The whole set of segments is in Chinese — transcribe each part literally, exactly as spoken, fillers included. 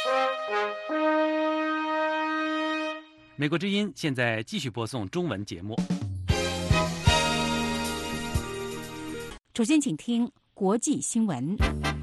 美国之音现在继续播送中文节目。 首先，请听国际新闻。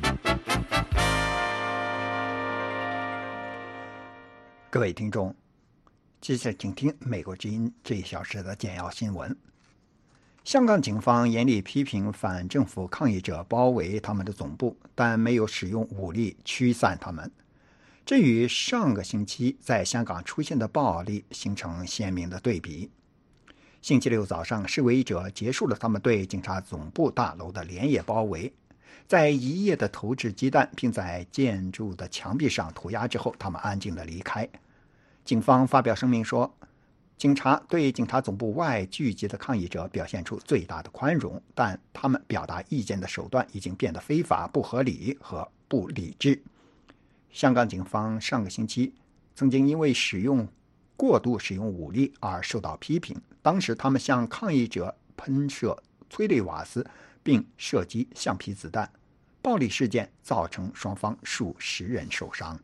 各位听众，接下来请听美国之音这一小时的简要新闻。香港警方严厉批评反政府抗议者包围他们的总部，但没有使用武力驱散他们。这与上个星期在香港出现的暴力形成鲜明的对比。星期六早上，示威者结束了他们对警察总部大楼的连夜包围，在一夜的投掷鸡蛋并在建筑的墙壁上涂鸦之后，他们安静地离开。警方发表声明说，警察对警察总部外聚集的抗议者表现出最大的宽容，但他们表达意见的手段已经变得非法、不合理和不理智。香港警方上个星期曾经因为使用过度使用武力而受到批评，当时他们向抗议者喷射催泪瓦斯并射击橡皮子弹，暴力事件造成双方数十人受伤。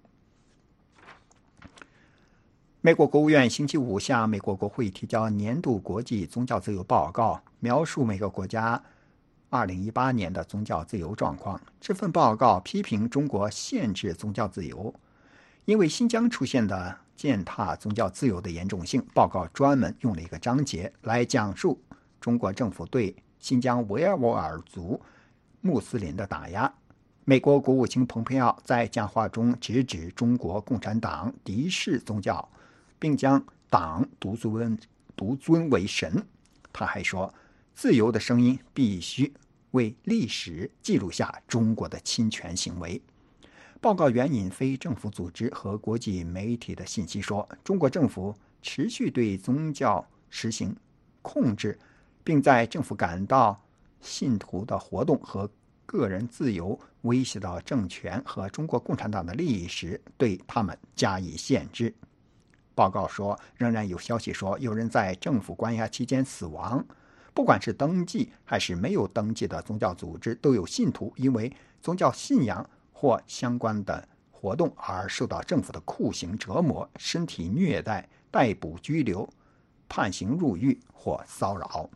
美国国务院星期五向美国国会提交年度国际宗教自由报告，描述每个国家二零一八年的宗教自由状况。这份报告批评中国限制宗教自由，因为新疆出现的践踏宗教自由的严重性，报告专门用了一个章节来讲述中国政府对新疆维吾尔族穆斯林的打压。美国国务卿蓬佩奥在讲话中直指中国共产党敌视宗教，并将党独尊独尊为神。他还说，自由的声音必须为历史记录下中国的侵权行为。报告援引非政府组织和国际媒体的信息说，中国政府持续对宗教实行控制，并在政府感到信徒的活动和个人自由威胁到政权和中国共产党的利益时，对他们加以限制。报告说，仍然有消息说有人在政府关押期间死亡。不管是登记还是没有登记的宗教组织，都有信徒因为宗教信仰或相关的活动而受到政府的酷刑折磨、身体虐待、逮捕拘留、判刑入狱或骚扰。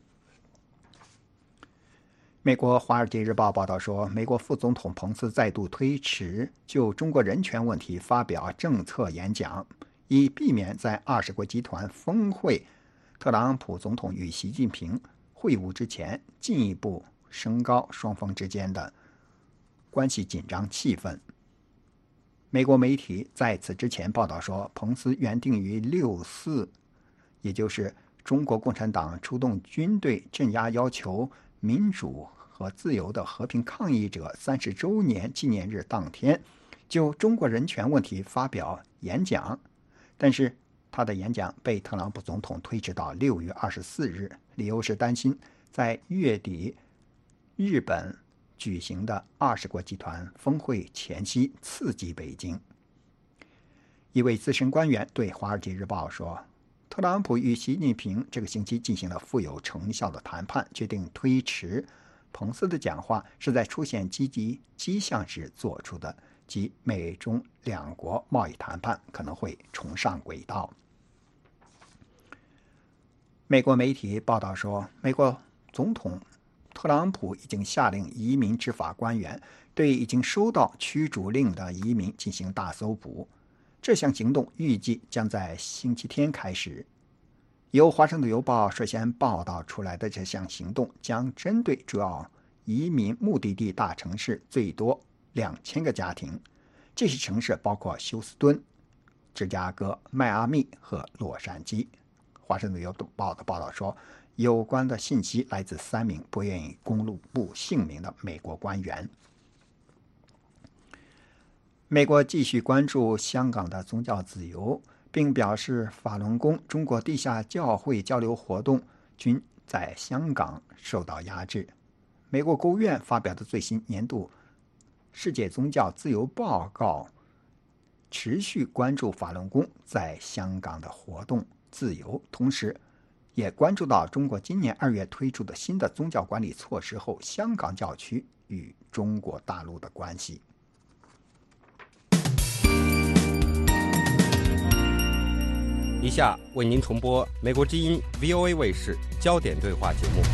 美国《华尔街日报》报道说，美国副总统彭斯再度推迟就中国人权问题发表政策演讲，以避免在二十国集团峰会特朗普总统与习近平会晤之前进一步升高双方之间的关系紧张气氛。美国媒体在此之前报道说，彭斯原定于六四，也就是中国共产党出动军队镇压要求民主和自由的和平抗议者三十周年纪念日当天就中国人权问题发表演讲，但是他的演讲被特朗普总统推迟到六月二十四日，理由是担心在月底日本举行的二十国集团峰会前夕刺激北京。一位资深官员对《华尔街日报》说，特朗普与习近平这个星期进行了富有成效的谈判，决定推迟彭斯的讲话是在出现积极迹象时做出的，即美中两国贸易谈判可能会重上轨道。美国媒体报道说，美国总统特朗普已经下令移民执法官员对已经收到驱逐令的移民进行大搜捕，这项行动预计将在星期天开始。由《华盛顿邮报》率先报道出来的这项行动将针对主要移民目的地大城市最多两千个家庭，这些城市包括休斯敦、芝加哥、迈阿密和洛杉矶。华盛顿邮报的报道说，有关的信息来自三名不愿意公布姓名的美国官员。美国继续关注香港的宗教自由，并表示法轮功中国地下教会交流活动均在香港受到压制。美国国务院发表的最新年度世界宗教自由报告持续关注法轮功在香港的活动自由，同时也关注到中国今年二月推出的新的宗教管理措施后，香港教区与中国大陆的关系。 下为您重播美国之音 V O A 卫视焦点对话节目。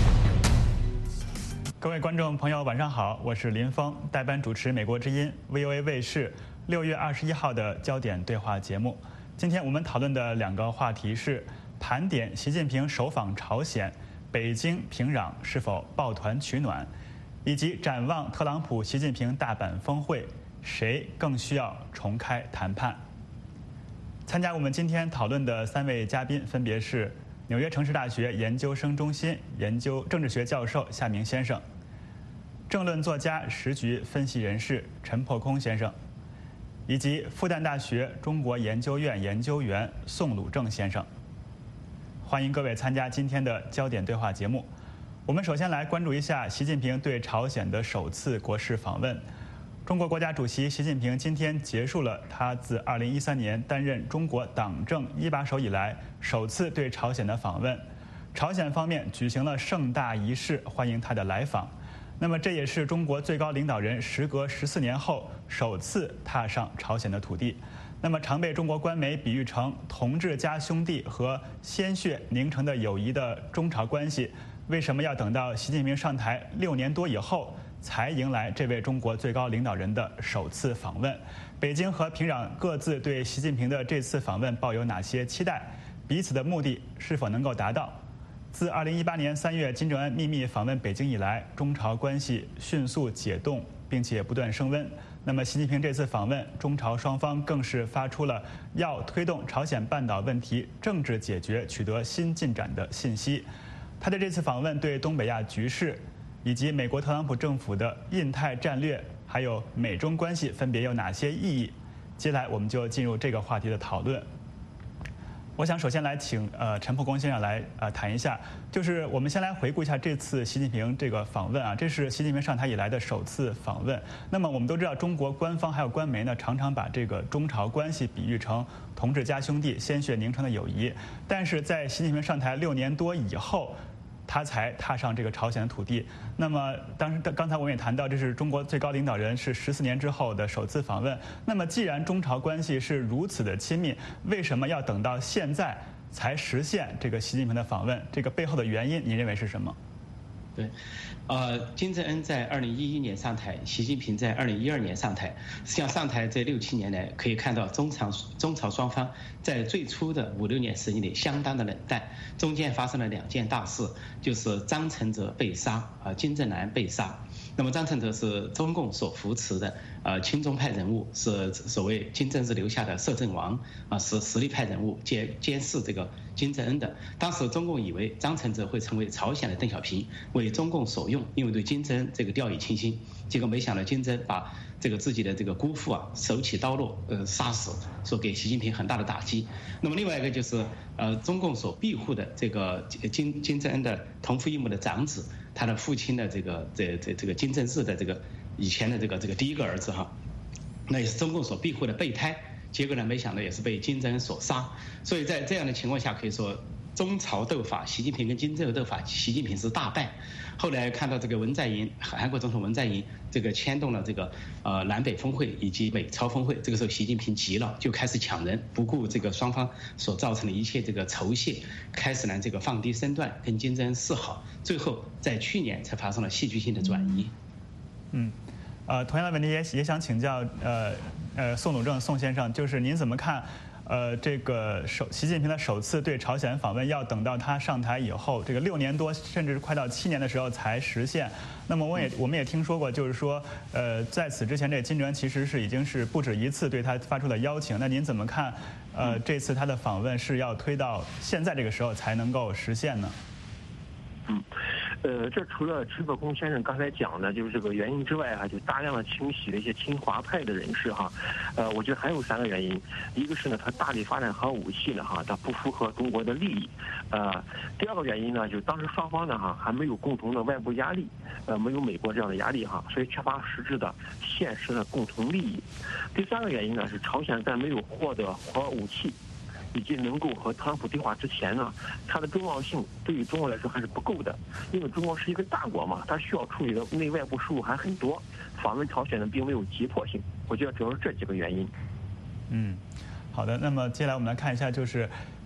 各位观众朋友，晚上好，我是林峰，代班主持美国之音 V O A 卫视六月二十一号的焦点对话节目。今天我们讨论的两个话题是盘点习近平首访朝鲜，北京平壤是否抱团取暖，以及展望特朗普习近平大阪峰会，谁更需要重开谈判。参加我们今天讨论的三位嘉宾分别是纽约城市大学研究生中心研究政治学教授夏明先生，政论作家、时局分析人士陈破空先生，以及复旦大学中国研究院研究员宋鲁正先生。欢迎各位参加今天的焦点对话节目。我们首先来关注一下习近平对朝鲜的首次国事访问。中国国家主席习近平今天结束了他自二零一三年担任中国党政一把手以来首次对朝鲜的访问。朝鲜方面举行了盛大仪式欢迎他的来访。那么这也是中国最高领导人时隔十四年后首次踏上朝鲜的土地。那么常被中国官媒比喻成同志加兄弟和鲜血凝成的友谊的中朝关系，为什么要等到习近平上台六年多以后才迎来这位中国最高领导人的首次访问？北京和平壤各自对习近平的这次访问抱有哪些期待？彼此的目的是否能够达到？自二零一八年三月金正恩秘密访问北京以来，中朝关系迅速解冻，并且不断升温。那么习近平这次访问，中朝双方更是发出了要推动朝鲜半岛问题政治解决取得新进展的信息。他的这次访问对东北亚局势以及美国特朗普政府的印太战略还有美中关系分别有哪些意义？接下来我们就进入这个话题的讨论。我想首先来请呃陈破空先生来呃谈一下，就是我们先来回顾一下这次习近平这个访问啊，这是习近平上台以来的首次访问。那么我们都知道，中国官方还有官媒呢，常常把这个中朝关系比喻成同志加兄弟、鲜血凝成的友谊。但是在习近平上台六年多以后，他才踏上这个朝鲜的土地。那么当时刚才我们也谈到，这是中国最高领导人是十四年之后的首次访问。那么既然中朝关系是如此的亲密，为什么要等到现在才实现这个习近平的访问？这个背后的原因，你认为是什么？ 对，呃，金正恩在二零一一年上台，习近平在二零一二年上台。实际上上台这六七年来，可以看到中朝中朝双方在最初的五六年时间里相当的冷淡，中间发生了两件大事，就是张承泽被杀，啊、呃，金正男被杀。那么张承泽是中共所扶持的呃亲中派人物，是所谓金正日留下的摄政王啊，是实力派人物，监监视这个金正恩的。当时中共以为张承泽会成为朝鲜的邓小平，为中共所用，因为对金正恩这个掉以轻心。结果没想到金正恩把这个自己的这个姑父啊手起刀落呃杀死，说给习近平很大的打击。那么另外一个就是呃中共所庇护的这个金金正恩的同父异母的长子，他的父亲的这个这这这个金正日的这个以前的这个这个第一个儿子哈，那也是中共所庇护的备胎。结果呢，没想到也是被金正恩所杀。所以在这样的情况下，可以说中朝斗法，习近平跟金正恩斗法，习近平是大败。后来看到这个文在寅，韩国总统文在寅这个牵动了这个呃南北峰会以及美朝峰会，这个时候习近平急了，就开始抢人，不顾这个双方所造成的一切这个仇械，开始呢这个放低身段跟金正恩示好，最后在去年才发生了戏剧性的转移。 嗯，呃，同样的问题也也想请教呃呃宋鲁正宋先生，就是您怎么看？呃，这个首习近平的首次对朝鲜访问，要等到他上台以后，这个六年多，甚至快到七年的时候才实现。那么我也我们也听说过，就是说，呃，在此之前，这金正恩其实是已经是不止一次对他发出了邀请。那您怎么看？呃，这次他的访问是要推到现在这个时候才能够实现呢？ 嗯，呃，这除了陈破空先生刚才讲的，就是这个原因之外哈，就大量的清洗了一些亲华派的人士哈，呃，我觉得还有三个原因，一个是呢，他大力发展核武器呢哈，它不符合中国的利益，呃，第二个原因呢，就是当时双方呢哈还没有共同的外部压力，呃，没有美国这样的压力哈，所以缺乏实质的现实的共同利益。第三个原因呢是朝鲜在没有获得核武器以及能够和特朗普对话之前呢，它的重要性对于中国来说还是不够的，因为中国是一个大国嘛，它需要处理的内外部事务还很多，访问朝鲜呢并没有急迫性，我觉得主要是这几个原因。 嗯，好的，那么接下来我们来看一下，就是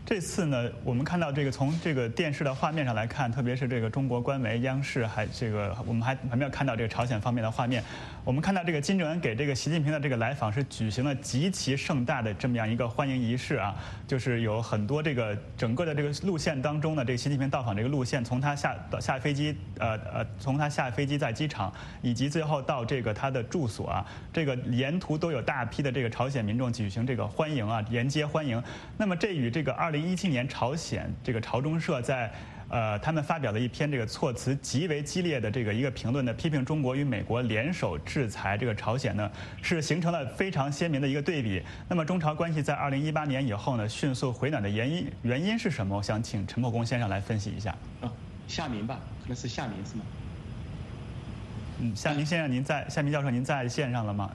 这次呢，我们看到这个从这个电视的画面上来看，特别是这个中国官媒央视，还这个我们还还没有看到这个朝鲜方面的画面。我们看到这个金正恩给这个习近平的这个来访是举行了极其盛大的这么样一个欢迎仪式啊，就是有很多这个整个的这个路线当中呢，这个习近平到访这个路线，从他下到下飞机，呃呃，从他下飞机在机场，以及最后到这个他的住所啊，这个沿途都有大批的这个朝鲜民众举行这个欢迎啊，沿街欢迎。那么这与这个二零一七年朝鲜这个朝中社在呃他们发表了一篇这个措辞极为激烈的这个一个评论呢，批评中国与美国联手制裁这个朝鲜呢，是形成了非常鲜明的一个对比。那么中朝关系在二零一八年以后呢，迅速回暖的原因原因是什么？我想请陈破公先生来分析一下。 哦，夏明吧，可能是夏明是吗？ 嗯，夏明先生，您在夏明教授，您在线上了吗？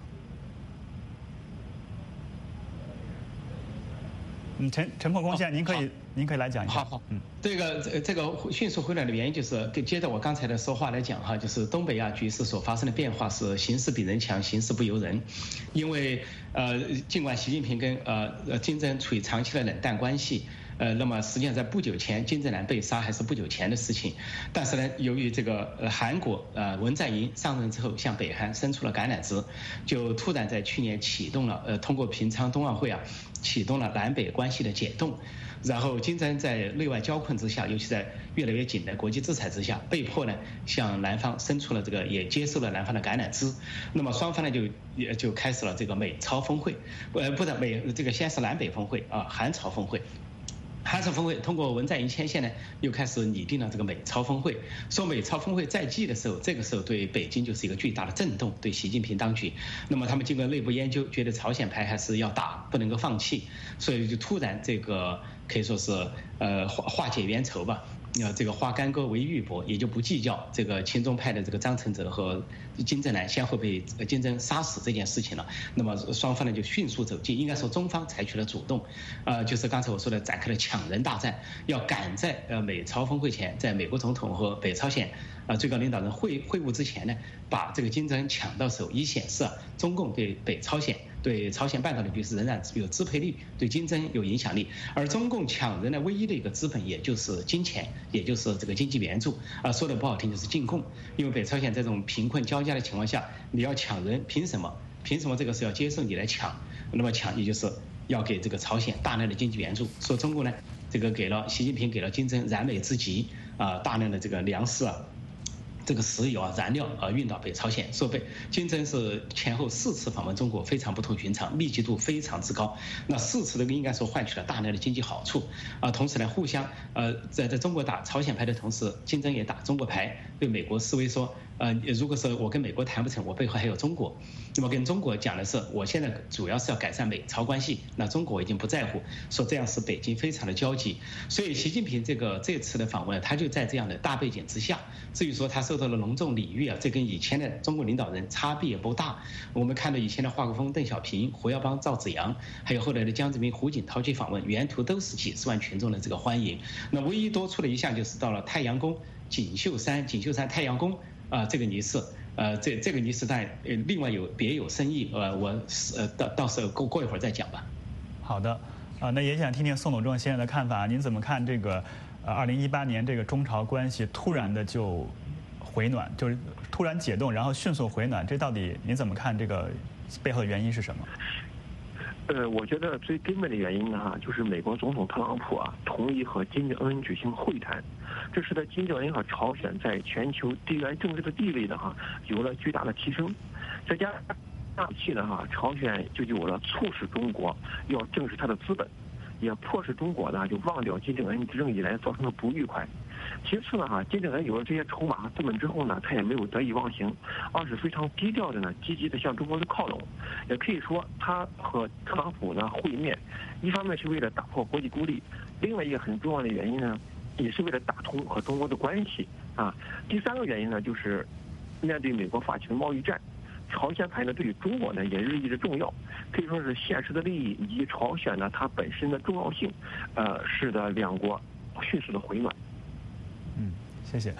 嗯，陈陈破公先生，您可以您可以来讲一下。 好好，嗯，这个这这个迅速回暖的原因就是，接着我刚才的说话来讲哈，就是东北亚局势所发生的变化是形势比人强，形势不由人。因为呃，尽管习近平跟呃呃金正恩处于长期的冷淡关系。呃，那么实际上在不久前，金正男被杀还是不久前的事情。但是呢，由于这个呃韩国呃文在寅上任之后，向北韩伸出了橄榄枝，就突然在去年启动了呃通过平昌冬奥会啊，启动了南北关系的解冻。然后金正恩在内外交困之下，尤其在越来越紧的国际制裁之下，被迫呢向南方伸出了这个，也接受了南方的橄榄枝。那么双方呢就也就开始了这个美朝峰会，呃不是美这个先是南北峰会啊，韩朝峰会。韩朝峰会通过文在寅牵线呢，又开始拟定了这个美朝峰会。说美朝峰会在即的时候，这个时候对北京就是一个巨大的震动，对习近平当局。那么他们经过内部研究，觉得朝鲜牌还是要打，不能够放弃，所以就突然这个可以说是呃化化解冤仇吧。呃，这个化干戈为玉帛，也就不计较这个亲中派的这个张承泽和金正男先后被金正杀死这件事情了。那么双方呢就迅速走近，应该说中方采取了主动，呃，就是刚才我说的展开了抢人大战，要赶在呃美朝峰会前，在美国总统和北朝鲜呃最高领导人会会晤之前呢，把这个金正恩抢到手，以显示啊中共对北朝鲜。对朝鲜半岛的局势仍然有支配力，对金正恩有影响力，而中共抢人的唯一的一个资本，也就是金钱，也就是这个经济援助啊，说的不好听就是进贡。因为北朝鲜这种贫困交加的情况下，你要抢人，凭什么？凭什么这个是要接受你来抢？那么抢，也就是要给这个朝鲜大量的经济援助。说中国呢，这个给了习近平给了金正恩燃眉之急啊，大量的这个粮食啊。这个石油啊、燃料啊运到北朝鲜，说北金正恩是前后四次访问中国，非常不同寻常，密集度非常之高。那四次都应该说换取了大量的经济好处啊。同时呢，互相呃在在中国打朝鲜牌的同时，金正恩也打中国牌，对美国示威说，呃，如果是我跟美国谈不成，我背后还有中国。那么跟中国讲的是，我现在主要是要改善美朝关系，那中国已经不在乎，说这样使北京非常的焦急。所以习近平这个这次的访问，他就在这样的大背景之下。至于说他受到了隆重礼遇啊，这跟以前的中国领导人差别也不大。我们看到以前的华国锋、邓小平、胡耀邦、赵紫阳，还有后来的江泽民、胡锦涛去访问，沿途都是几十万群众的这个欢迎。那唯一多出的一项就是到了太阳宫、锦绣山、锦绣山太阳宫啊、呃、这个仪式。呃，这这个仪式但呃另外有别有深意，呃，我呃到到时候过过一会儿再讲吧。 好的，啊、呃，那也想听听宋董仲先生的看法，您怎么看这个呃二零一八年这个中朝关系突然的就回暖，就是突然解冻，然后迅速回暖，这到底您怎么看？这个背后的原因是什么？ 呃，我觉得最根本的原因呢，哈，就是美国总统特朗普啊同意和金正恩举行会谈，这使得金正恩和朝鲜在全球地缘政治的地位呢，哈，有了巨大的提升。再加上大气呢，哈，朝鲜就有了促使中国要正视它的资本，也迫使中国呢就忘掉金正恩执政以来造成的不愉快。其次呢，哈，金正恩有了这些筹码和资本之后呢，他也没有得意忘形，而是非常低调的呢，积极的向中国的靠拢。也可以说，他和特朗普呢会面，一方面是为了打破国际孤立，另外一个很重要的原因呢，也是为了打通和中国的关系啊。第三个原因呢，就是面对美国发起的贸易战，朝鲜牌呢对于中国呢也日益的重要，可以说是现实的利益以及朝鲜呢它本身的重要性，呃，使得两国迅速的回暖。 嗯，谢谢。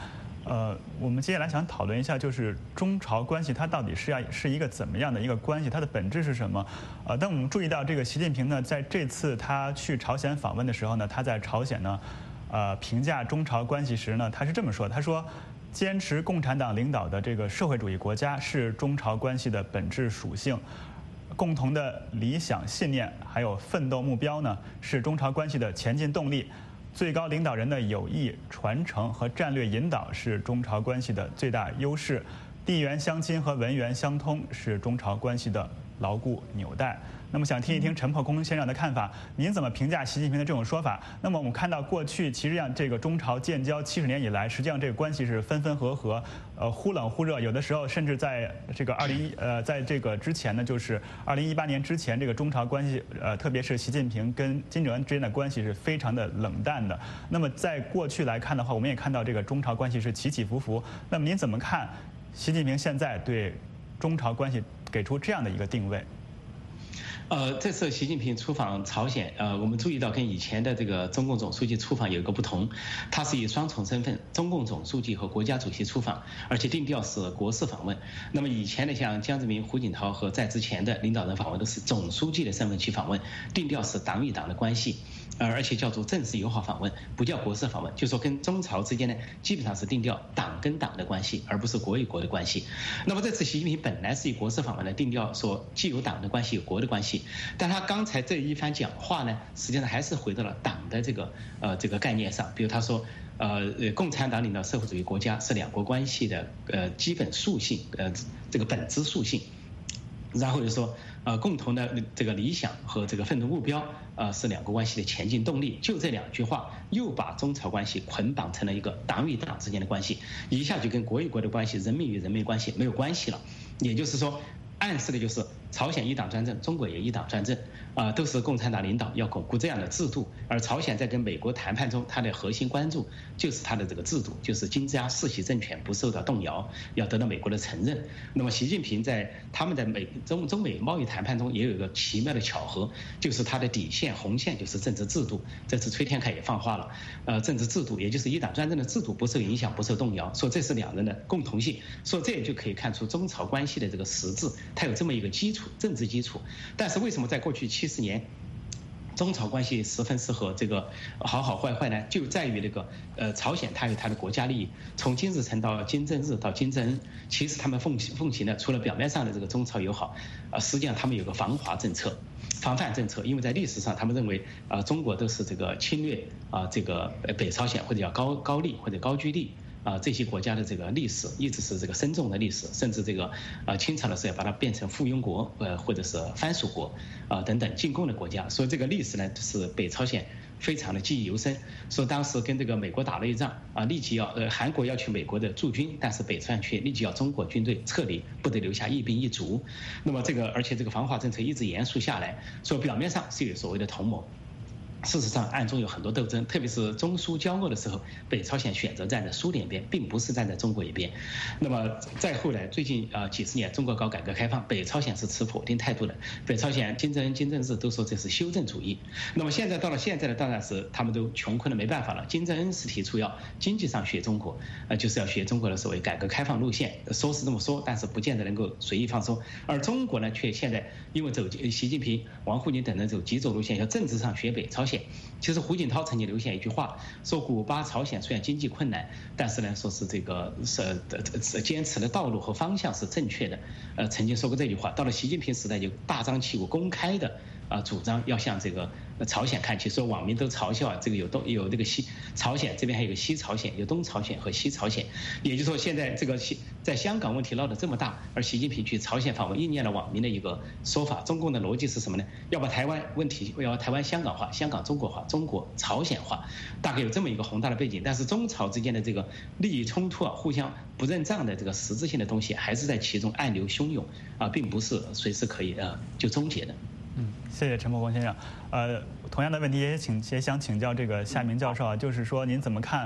呃，我们接下来想讨论一下，就是中朝关系它到底是要是一个怎么样的一个关系，它的本质是什么？呃，但我们注意到这个习近平呢，在这次他去朝鲜访问的时候呢，他在朝鲜呢，呃，评价中朝关系时呢，他是这么说的，他说，坚持共产党领导的这个社会主义国家是中朝关系的本质属性，共同的理想信念还有奋斗目标呢，是中朝关系的前进动力。最高领导人的友谊传承和战略引导是中朝关系的最大优势，地缘相亲和文源相通是中朝关系的牢固纽带。那么想听一听陈破空先生的看法，您怎么评价习近平的这种说法？那么我们看到过去其实让这个中朝建交七十年以来，实际上这个关系是分分合合，呃忽冷忽热，有的时候甚至在这个二零一呃在这个之前呢，就是二零一八年之前，这个中朝关系呃特别是习近平跟金正恩之间的关系是非常的冷淡的。那么在过去来看的话，我们也看到这个中朝关系是起起伏伏。那么您怎么看习近平现在对中朝关系给出这样的一个定位？ 呃，这次习近平出访朝鲜，呃，我们注意到跟以前的这个中共总书记出访有一个不同，他是以双重身份，中共总书记和国家主席出访，而且定调是国事访问。那么以前的像江泽民、胡锦涛和在之前的领导人访问都是总书记的身份去访问，定调是党与党的关系。呃，而且叫做正式友好访问，不叫国事访问，就说跟中朝之间呢，基本上是定调党跟党的关系，而不是国与国的关系。那么这次习近平本来是以国事访问的定调，说既有党的关系，有国的关系，但他刚才这一番讲话呢，实际上还是回到了党的这个呃这个概念上。比如他说，呃，共产党领导社会主义国家是两国关系的呃基本属性，呃这个本质属性。然后就说，呃，共同的这个理想和这个奋斗目标，呃，是两国关系的前进动力。就这两句话，又把中朝关系捆绑成了一个党与党之间的关系，一下就跟国与国的关系、人民与人民关系没有关系了。也就是说，暗示的就是朝鲜一党专政，中国也一党专政，啊、呃，都是共产党领导，要巩固这样的制度。而朝鲜在跟美国谈判中，它的核心关注就是它的这个制度，就是金家世袭政权不受到动摇，要得到美国的承认。那么习近平在他们的美中中美贸易谈判中也有一个奇妙的巧合，就是他的底线红线就是政治制度。这次崔天凯也放话了，呃，政治制度也就是一党专政的制度不受影响，不受动摇，说这是两人的共同性，说这也就可以看出中朝关系的这个实质，它有这么一个基础。政治基础，但是为什么在过去七十年，中朝关系十分适合这个好好坏坏呢？就在于那个呃，朝鲜它有它的国家利益，从金日成到金正日到金正恩，其实他们奉行奉行的除了表面上的这个中朝友好，啊、呃，实际上他们有个防华政策、防范政策，因为在历史上他们认为啊、呃，中国都是这个侵略啊、呃，这个北朝鲜或者叫高高丽或者高句丽。啊，这些国家的这个历史一直是这个深重的历史，甚至这个呃清朝的时候把它变成附庸国，呃或者是藩属国啊、呃、等等进贡的国家，所以这个历史呢是北朝鲜非常的记忆犹深。说当时跟这个美国打了一仗啊，立即要呃韩国要去美国的驻军，但是北朝鲜却立即要中国军队撤离，不得留下一兵一卒。那么这个而且这个防华政策一直严肃下来，说表面上是有所谓的同盟。事实上，暗中有很多斗争，特别是中苏交恶的时候，北朝鲜选择站在苏联边，并不是站在中国一边。那么再后来，最近啊、呃、几十年，中国搞改革开放，北朝鲜是持否定态度的。北朝鲜金正恩、金正日都说这是修正主义。那么现在到了现在的当然是他们都穷困的没办法了。金正恩是提出要经济上学中国，呃，就是要学中国的所谓改革开放路线，说是这么说，但是不见得能够随意放松。而中国呢，却现在因为走习近平、王沪宁等人走极左路线，要政治上学北朝鲜。其实胡锦涛曾经留下一句话，说古巴、朝鲜虽然经济困难，但是呢，说是这个是呃坚持的道路和方向是正确的。呃，曾经说过这句话。到了习近平时代，就大张旗鼓、公开的啊、呃、主张要向这个朝鲜看齐。说网民都嘲笑啊，这个有东有这个西朝鲜，这边还有个西朝鲜，有东朝鲜和西朝鲜。也就是说，现在这个西在香港问题闹得这么大，而习近平去朝鲜访问，应验了网民的一个说法。中共的逻辑是什么呢？要把台湾问题要台湾香港化，香港中国化，中国朝鲜化，大概有这么一个宏大的背景。但是中朝之间的这个利益冲突啊，互相不认账的这个实质性的东西，还是在其中暗流汹涌啊，并不是随时可以呃就终结的。 嗯，谢谢陈破空先生。呃，同样的问题也请也想请教这个夏明教授啊，就是说您怎么看这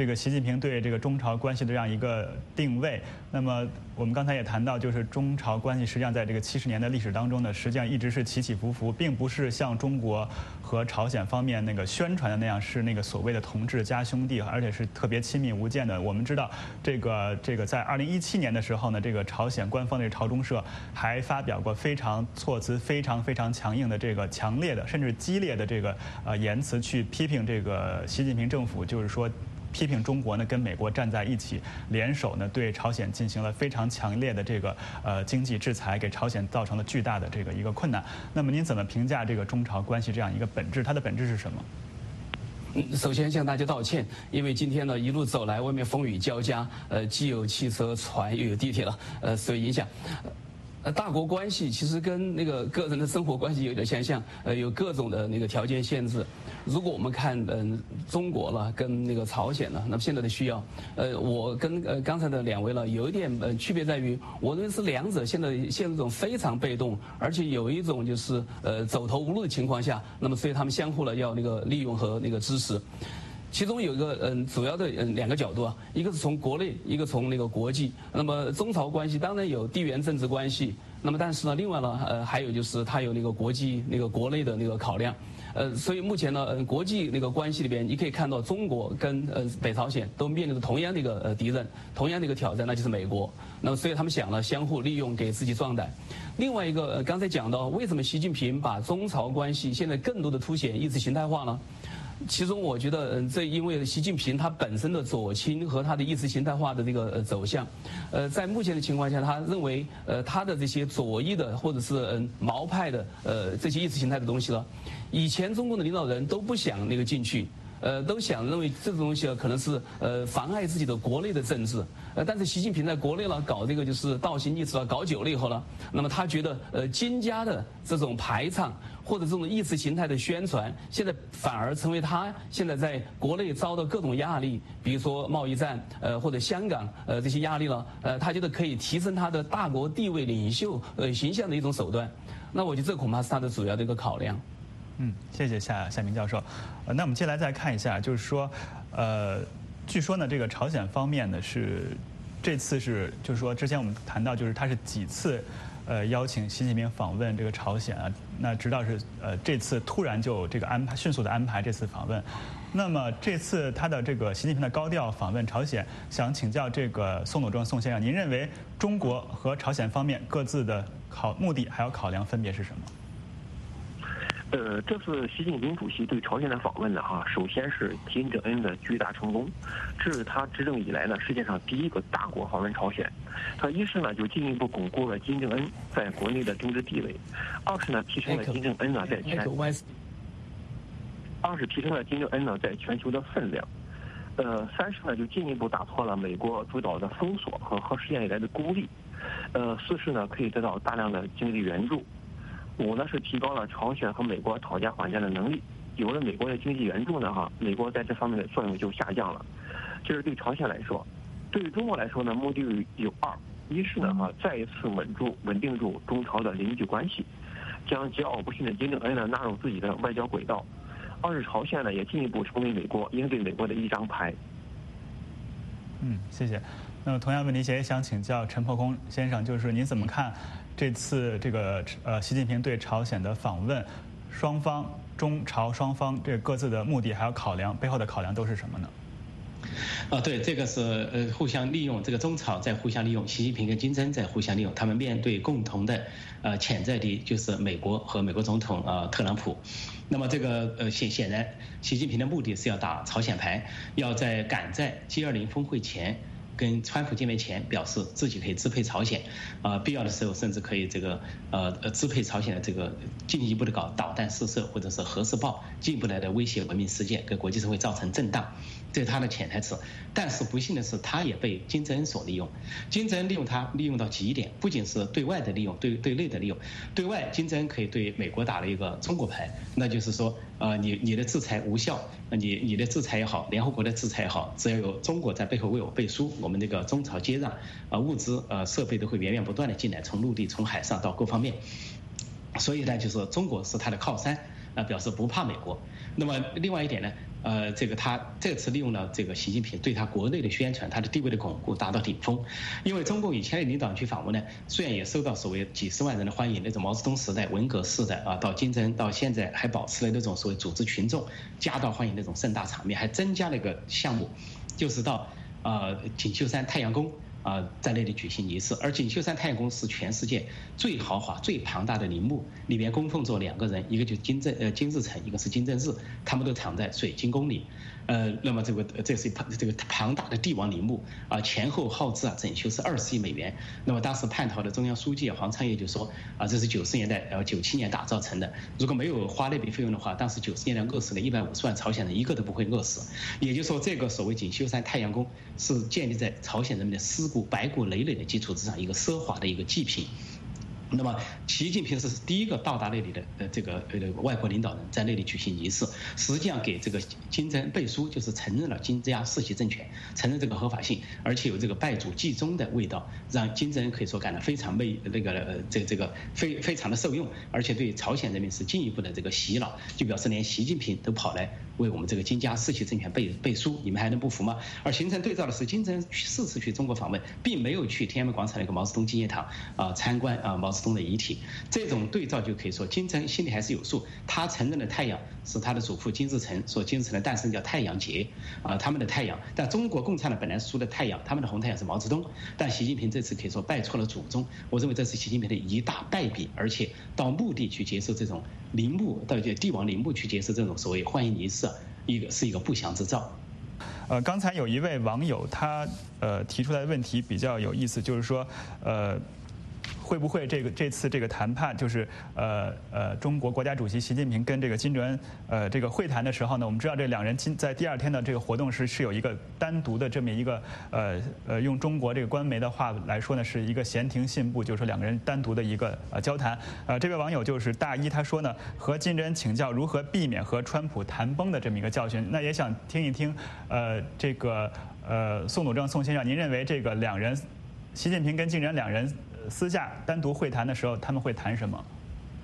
这个习近平对这个中朝关系的这样一个定位。那么我们刚才也谈到，就是中朝关系实际上在这个七十年的历史当中呢，实际上一直是起起伏伏，并不是像中国和朝鲜方面那个宣传的那样是那个所谓的同志加兄弟，而且是特别亲密无间的。我们知道，这个这个在二零一七年的时候呢，这个朝鲜官方的朝中社还发表过非常措辞非常非常强硬的这个强烈的甚至激烈的这个呃言辞去批评这个习近平政府，就是说批评中国呢跟美国站在一起，联手呢对朝鲜进行了非常强烈的这个呃经济制裁，给朝鲜造成了巨大的这个一个困难。那么您怎么评价这个中朝关系这样一个本质？它的本质是什么？ 首先向大家道歉，因为今天呢一路走来，外面风雨交加，呃，既有汽车、船，又有地铁了，呃，受影响。呃，大国关系其实跟那个个人的生活关系有点相像，呃，有各种的那个条件限制。如果我们看嗯、呃、中国了跟那个朝鲜呢，那么现在的需要，呃，我跟呃刚才的两位呢有一点呃区别在于，我认为是两者现在陷入一种非常被动，而且有一种就是呃走投无路的情况下，那么所以他们相互的要那个利用和那个支持。其中有一个嗯主要的嗯两个角度啊，一个是从国内，一个从那个国际。那么中朝关系当然有地缘政治关系，那么但是呢，另外呢呃还有就是它有那个国际那个国内的那个考量。呃，所以目前呢，呃，国际那个关系里边，你可以看到中国跟呃北朝鲜都面临着同样的一个呃敌人，同样的一个挑战，那就是美国。那么所以他们想呢，相互利用给自己壮胆。另外一个，呃，刚才讲到为什么习近平把中朝关系现在更多的凸显意识形态化呢？其中我觉得，嗯，这因为习近平他本身的左倾和他的意识形态化的这个呃走向，呃，在目前的情况下，他认为，呃，他的这些左翼的或者是嗯毛派的呃这些意识形态的东西了，以前中共的领导人都不想那个进去。呃，都想认为这种东西可能是呃妨碍自己的国内的政治，呃，但是习近平在国内呢搞这个就是倒行逆施了，搞久了以后呢，那么他觉得呃金家的这种排唱或者这种意识形态的宣传，现在反而成为他现在在国内遭到各种压力，比如说贸易战，呃或者香港呃这些压力了，呃他觉得可以提升他的大国地位、领袖呃形象的一种手段。那我觉得这恐怕是他的主要的一个考量。 嗯，谢谢夏夏明教授。呃，那我们接下来再看一下，就是说，呃，据说呢，这个朝鲜方面呢是这次是，就是说之前我们谈到，就是他是几次呃邀请习近平访问这个朝鲜啊，那直到是呃这次突然就这个安排迅速的安排这次访问。那么这次他的这个习近平的高调访问朝鲜，想请教这个宋斗正宋先生，您认为中国和朝鲜方面各自的考目的还有考量分别是什么？ 呃，这次习近平主席对朝鲜的访问呢，哈，首先是金正恩的巨大成功，这是他执政以来呢世界上第一个大国访问朝鲜。他一是呢就进一步巩固了金正恩在国内的政治地位，二是呢提升了金正恩呢在全，二是提升了金正恩呢在全球的分量，呃，三是呢就进一步打破了美国主导的封锁和核试验以来的孤立，呃，四是呢可以得到大量的经济援助。五呢是提高了朝鲜和美国讨价还价的能力，有了美国的经济援助呢，哈，美国在这方面的作用就下降了。这是对朝鲜来说，对于中国来说呢，目的有二：一是呢，哈，再一次稳住、稳定住中朝的邻居关系，将桀骜不驯的金正恩呢纳入自己的外交轨道；二是朝鲜呢也进一步成为美国应对美国的一张牌。 嗯，谢谢。那么同样问题也想请教陈破空先生，就是您怎么看这次这个呃习近平对朝鲜的访问，双方中朝双方这各自的目的还有考量背后的考量都是什么呢？ 啊，对，这个是呃互相利用，这个中朝在互相利用，习近平跟金正恩在互相利用，他们面对共同的呃潜在敌就是美国和美国总统呃特朗普。那么这个呃显显然，习近平的目的是要打朝鲜牌，要在赶在 G 二十 峰会前。跟川普见面前表示自己可以支配朝鲜，啊、呃，必要的时候甚至可以这个呃呃支配朝鲜的这个进一步的搞导弹试射或者是核试爆，进一步来的威胁文明世界，给国际社会造成震荡，这是他的潜台词。但是不幸的是，他也被金正恩所利用，金正恩利用他利用到极点，不仅是对外的利用，对对内的利用。对外，金正恩可以对美国打了一个中国牌，那就是说，呃，你你的制裁无效，你你的制裁也好，联合国的制裁也好，只要有中国在背后为我背书，我们这个中朝接壤，啊、呃，物资呃设备都会源源不断的进来，从陆地、从海上到各方面。 所以呢，就是中国是他的靠山，啊，表示不怕美国。那么另外一点呢，呃，这个他这次利用了这个习近平对他国内的宣传，他的地位的巩固达到顶峰。因为中共以前的领导人去访问呢，虽然也受到所谓几十万人的欢迎，那种毛泽东时代文革式的啊，到金正恩到现在还保持了那种所谓组织群众夹道欢迎那种盛大场面，还增加了一个项目，就是到呃锦绣山太阳宫。啊、呃，在那里举行仪式，而锦绣山太阳宫是全世界最豪华、最庞大的陵墓，里面供奉着两个人，一个就是金正呃金日成，一个是金正日，他们都躺在水晶宫里。呃，那么这个这是这个庞大的帝王陵墓啊、呃，前后耗资啊整修是二十亿美元。那么当时叛逃的中央书记黄昌业就说啊，这是九十年代呃九七年打造成的，如果没有花那笔费用的话，当时九十年代饿死了一百五十万朝鲜人，一个都不会饿死。也就是说，这个所谓锦绣山太阳宫是建立在朝鲜人民的尸骨白骨累累的基础之上，一个奢华的一个祭品。那么，习近平是第一个到达那里的呃这个呃外国领导人，在那里举行仪式，实际上给这个金正恩背书，就是承认了金家世袭政权，承认这个合法性，而且有这个拜祖继宗的味道，让金正恩可以说感到非常为那个呃这这个非非常的受用，而且对朝鲜人民是进一步的这个洗脑，就表示连习近平都跑来为我们这个金家世袭政权背背书，你们还能不服吗？而形成对照的是，金正恩四次去中国访问，并没有去天安门广场那个毛泽东纪念堂啊、呃、参观啊、呃、毛泽东的遗体，这种对照就可以说，金正恩心里还是有数。他承认的太阳是他的祖父金日成，说金日成的诞生叫太阳节，啊、呃，他们的太阳。但中国共产党本来说的太阳，他们的红太阳是毛泽东，但习近平这次可以说拜错了祖宗。我认为这是习近平的一大败笔，而且到墓地去接受这种陵墓，到帝王陵墓去接受这种所谓欢迎仪式，一个是一个不祥之兆。 呃，刚才有一位网友他呃提出来的问题比较有意思，就是说呃。会不会这个这次这个谈判就是呃呃中国国家主席习近平跟这个金正恩呃这个会谈的时候呢？我们知道这两人今在第二天的这个活动是是有一个单独的这么一个呃呃用中国这个官媒的话来说呢，是一个闲庭信步，就是说两个人单独的一个呃交谈。呃，这位网友就是大一，他说呢，和金正恩请教如何避免和川普谈崩的这么一个教训。那也想听一听呃这个呃宋祖正宋先生，您认为这个两人习近平跟金正恩两人私下单独会谈的时候，他们会谈什么？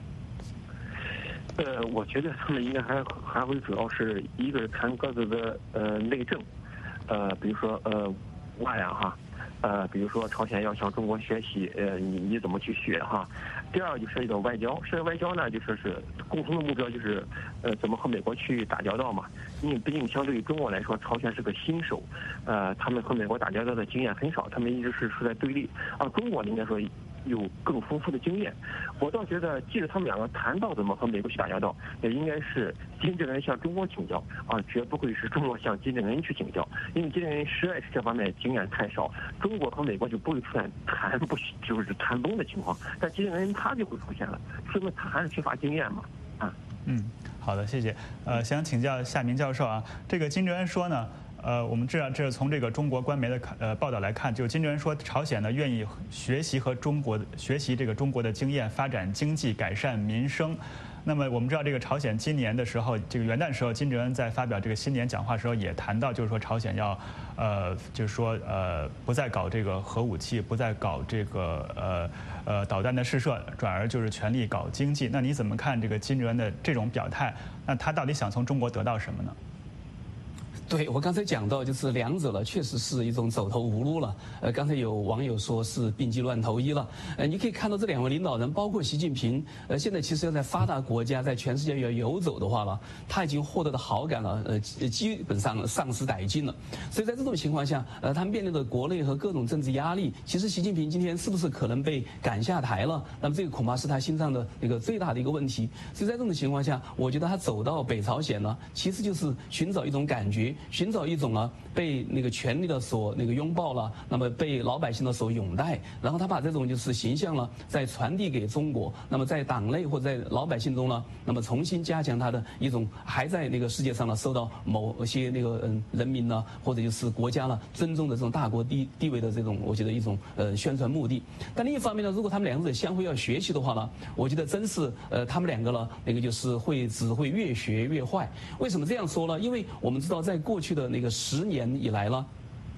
呃，我觉得他们应该还还会主要是一个是谈各自的呃内政，呃，比如说呃外呀哈，呃，比如说朝鲜要向中国学习，呃，你你怎么去学哈？第二就涉及到外交，涉及外交呢，就说是共同的目标就是，呃，怎么和美国去打交道嘛？因为毕竟相对于中国来说，朝鲜是个新手，呃，他们和美国打交道的经验很少，他们一直是处在对立，而中国应该说有更丰富的经验。我倒觉得，即使他们两个谈到怎么和美国去打交道，也应该是金正恩向中国请教，啊，绝不会是中国向金正恩去请教，因为金正恩实在是这方面经验太少，中国和美国就不会出现谈不就是谈崩的情况，但金正恩他就会出现了，说明他还是缺乏经验嘛，啊。 嗯，好的，谢谢。呃，想请教夏明教授啊，这个金正恩说呢，呃，我们知道这是从这个中国官媒的呃报道来看，就金正恩说，朝鲜呢愿意学习和中国学习这个中国的经验，发展经济，改善民生。那么我们知道，这个朝鲜今年的时候，这个元旦时候，金正恩在发表这个新年讲话的时候也谈到，就是说朝鲜要，呃，就是说呃，不再搞这个核武器，不再搞这个呃呃导弹的试射，转而就是全力搞经济。那你怎么看这个金正恩的这种表态？那他到底想从中国得到什么呢？ 对，我刚才讲到，就是两者了，确实是一种走投无路了。呃，刚才有网友说是病急乱投医了。呃，你可以看到这两位领导人，包括习近平，呃，现在其实要在发达国家，在全世界要游走的话了，他已经获得的好感了，呃，基本上丧失殆尽了。所以在这种情况下，呃，他面临的国内和各种政治压力，其实习近平今天是不是可能被赶下台了？那么这个恐怕是他心上的一个最大的一个问题。所以在这种情况下，我觉得他走到北朝鲜呢，其实就是寻找一种感觉。寻找一种啊被那个权力的所那个拥抱了，那么被老百姓的所拥戴，然后他把这种就是形象呢再传递给中国，那么在党内或者在老百姓中呢，那么重新加强他的一种还在那个世界上呢受到某些那个嗯人民呢或者就是国家呢尊重的这种大国地地位的这种我觉得一种呃宣传目的。但另一方面呢，如果他们两者相互要学习的话呢，我觉得真是呃他们两个呢那个就是会只会越学越坏。为什么这样说呢？因为我们知道在过去的那个十年以来了，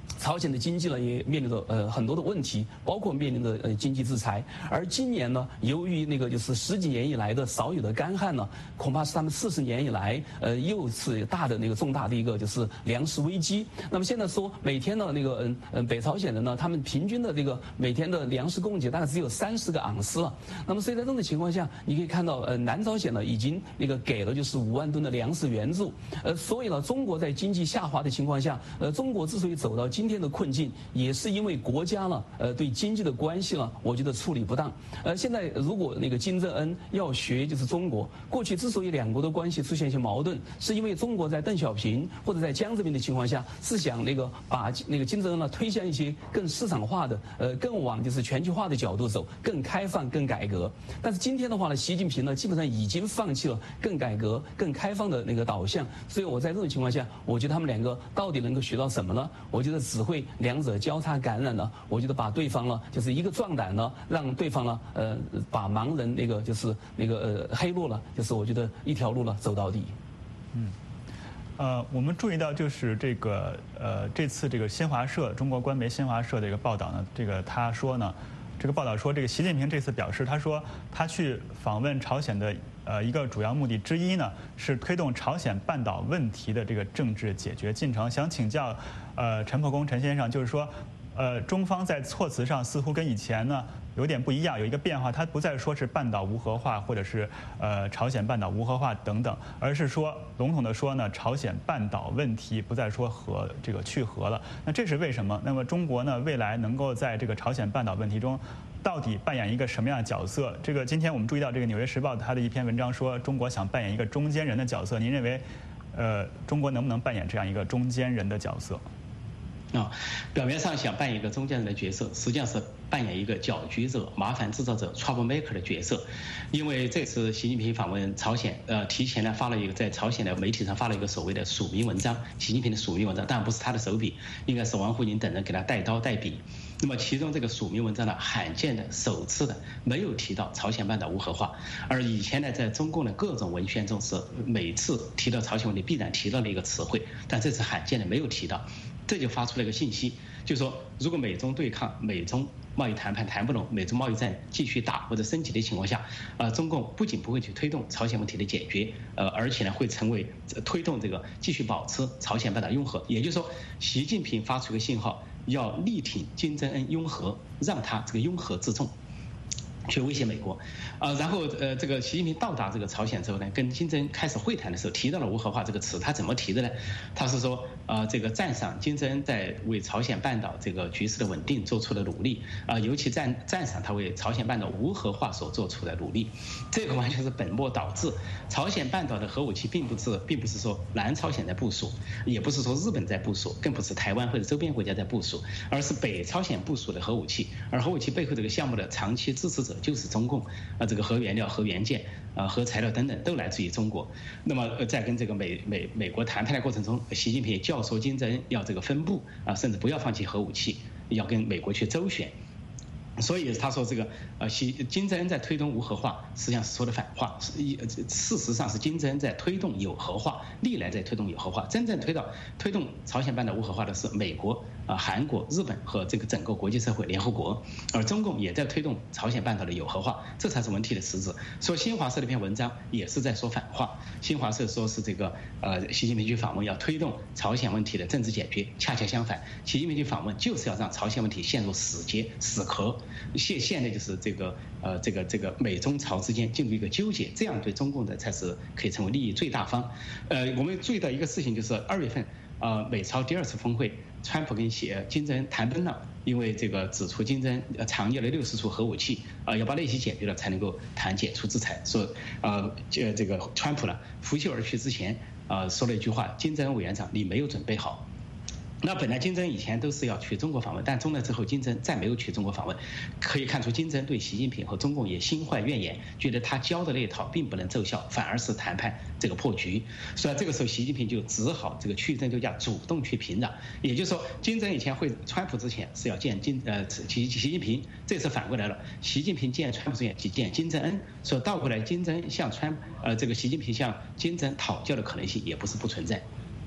朝鲜的经济呢也面临着呃很多的问题，包括面临着呃经济制裁。而今年呢，由于那个就是十几年以来的少有的干旱呢，恐怕是他们四十年以来呃又是大的那个重大的一个就是粮食危机。那么现在说每天呢那个嗯嗯北朝鲜人呢，他们平均的这个每天的粮食供给大概只有三十个盎司了。那么所以在这种情况下，你可以看到呃南朝鲜呢已经那个给了就是五万吨的粮食援助。呃，所以呢中国在经济下滑的情况下，呃中国之所以走到今天的困境，也是因为国家呢，呃，对经济的关系呢，我觉得处理不当。呃，现在如果那个金正恩要学就是中国，过去之所以两国的关系出现一些矛盾，是因为中国在邓小平或者在江泽民的情况下，是想那个把那个金正恩呢推向一些更市场化的，呃，更往就是全球化的角度走，更开放、更改革。但是今天的话呢，习近平呢基本上已经放弃了更改革、更开放的那个导向。所以我在这种情况下，我觉得他们两个到底能够学到什么呢？我觉得只会两者交叉感染了，我觉得把对方呢，就是一个壮胆呢，让对方呢，呃，把盲人那个就是那个呃黑路了，就是我觉得一条路了走到底。 嗯，呃，我们注意到就是这个呃这次这个新华社中国官媒新华社的一个报道呢，这个他说呢，这个报道说这个习近平这次表示，他说他去访问朝鲜的呃一个主要目的之一呢，是推动朝鲜半岛问题的这个政治解决进程。想请教呃陈破公陈先生，就是说。呃，中方在措辞上似乎跟以前呢有点不一样，有一个变化，它不再说是半岛无核化，或者是呃朝鲜半岛无核化等等，而是说笼统的说呢，朝鲜半岛问题不再说核这个去核了。那这是为什么？那么中国呢，未来能够在这个朝鲜半岛问题中，到底扮演一个什么样的角色？这个今天我们注意到这个《纽约时报》它的一篇文章说，中国想扮演一个中间人的角色。您认为，呃，中国能不能扮演这样一个中间人的角色？ 啊、哦，表面上想扮演一个中间人的角色，实际上是扮演一个搅局者、麻烦制造者 （troublemaker） 的角色。因为这次习近平访问朝鲜，呃，提前呢发了一个在朝鲜的媒体上发了一个所谓的署名文章，习近平的署名文章，当然不是他的手笔，应该是王沪宁等人给他带刀带笔。那么其中这个署名文章呢，罕见的、首次的没有提到朝鲜半岛无核化，而以前呢，在中共的各种文宣中是每次提到朝鲜问题必然提到的一个词汇，但这次罕见的没有提到。这就发出了一个信息，就是说，如果美中对抗、美中贸易谈判谈不拢，美中贸易战继续打或者升级的情况下，呃，中共不仅不会去推动朝鲜问题的解决，呃，而且呢会成为推动这个继续保持朝鲜半岛拥核。也就是说，习近平发出一个信号，要力挺金正恩拥核，让他这个拥核自重。去威胁美国，啊，然后呃，这个习近平到达这个朝鲜之后呢，跟金正恩开始会谈的时候提到了无核化这个词，他怎么提的呢？他是说，呃，这个赞赏金正恩在为朝鲜半岛这个局势的稳定做出的努力，啊，尤其赞赞赏他为朝鲜半岛无核化所做出的努力，这个完全是本末倒置。朝鲜半岛的核武器并不是，并不是说南朝鲜在部署，也不是说日本在部署，更不是台湾或者周边国家在部署，而是北朝鲜部署的核武器，而核武器背后这个项目的长期支持者就是中共，啊，这个核原料、核元件、啊核材料等等都来自于中国。那么在跟这个美美美国谈判的过程中，习近平也教唆金正恩要这个分布啊，甚至不要放弃核武器，要跟美国去周旋。所以他说这个呃，习金正恩在推动无核化，实际上是说的反话。事实上是金正恩在推动有核化，历来在推动有核化。真正推到推动朝鲜半岛无核化的是美国、啊韩国、日本和这个整个国际社会、联合国，而中共也在推动朝鲜半岛的有核化，这才是问题的实质。所以新华社的一篇文章也是在说反话。新华社说是这个呃，习近平去访问要推动朝鲜问题的政治解决，恰恰相反，习近平去访问就是要让朝鲜问题陷入死结、死壳。现现在就是这个呃这个这个美中朝之间进入一个纠结，这样对中共的才是可以成为利益最大方。呃，我们注意到一个事情，就是二月份呃美朝第二次峰会，川普跟习金正恩谈崩了，因为这个指出金正恩藏匿了六十处核武器，啊、呃、要把那些解决了才能够谈解除制裁。说呃这这个川普呢拂袖而去之前啊、呃、说了一句话，金正恩委员长你没有准备好。那本来金正恩以前都是要去中国访问，但中断之后金正恩再没有去中国访问，可以看出金正恩对习近平和中共也心怀怨言，觉得他教的那一套并不能奏效，反而是谈判这个破局。所以这个时候习近平就只好这个去争就价，主动去平壤。也就是说，金正恩以前会川普之前是要见金呃习习近平，这次反过来了，习近平见川普之前去见金正恩，所以倒过来金正恩向川呃这个习近平向金正恩讨教的可能性也不是不存在。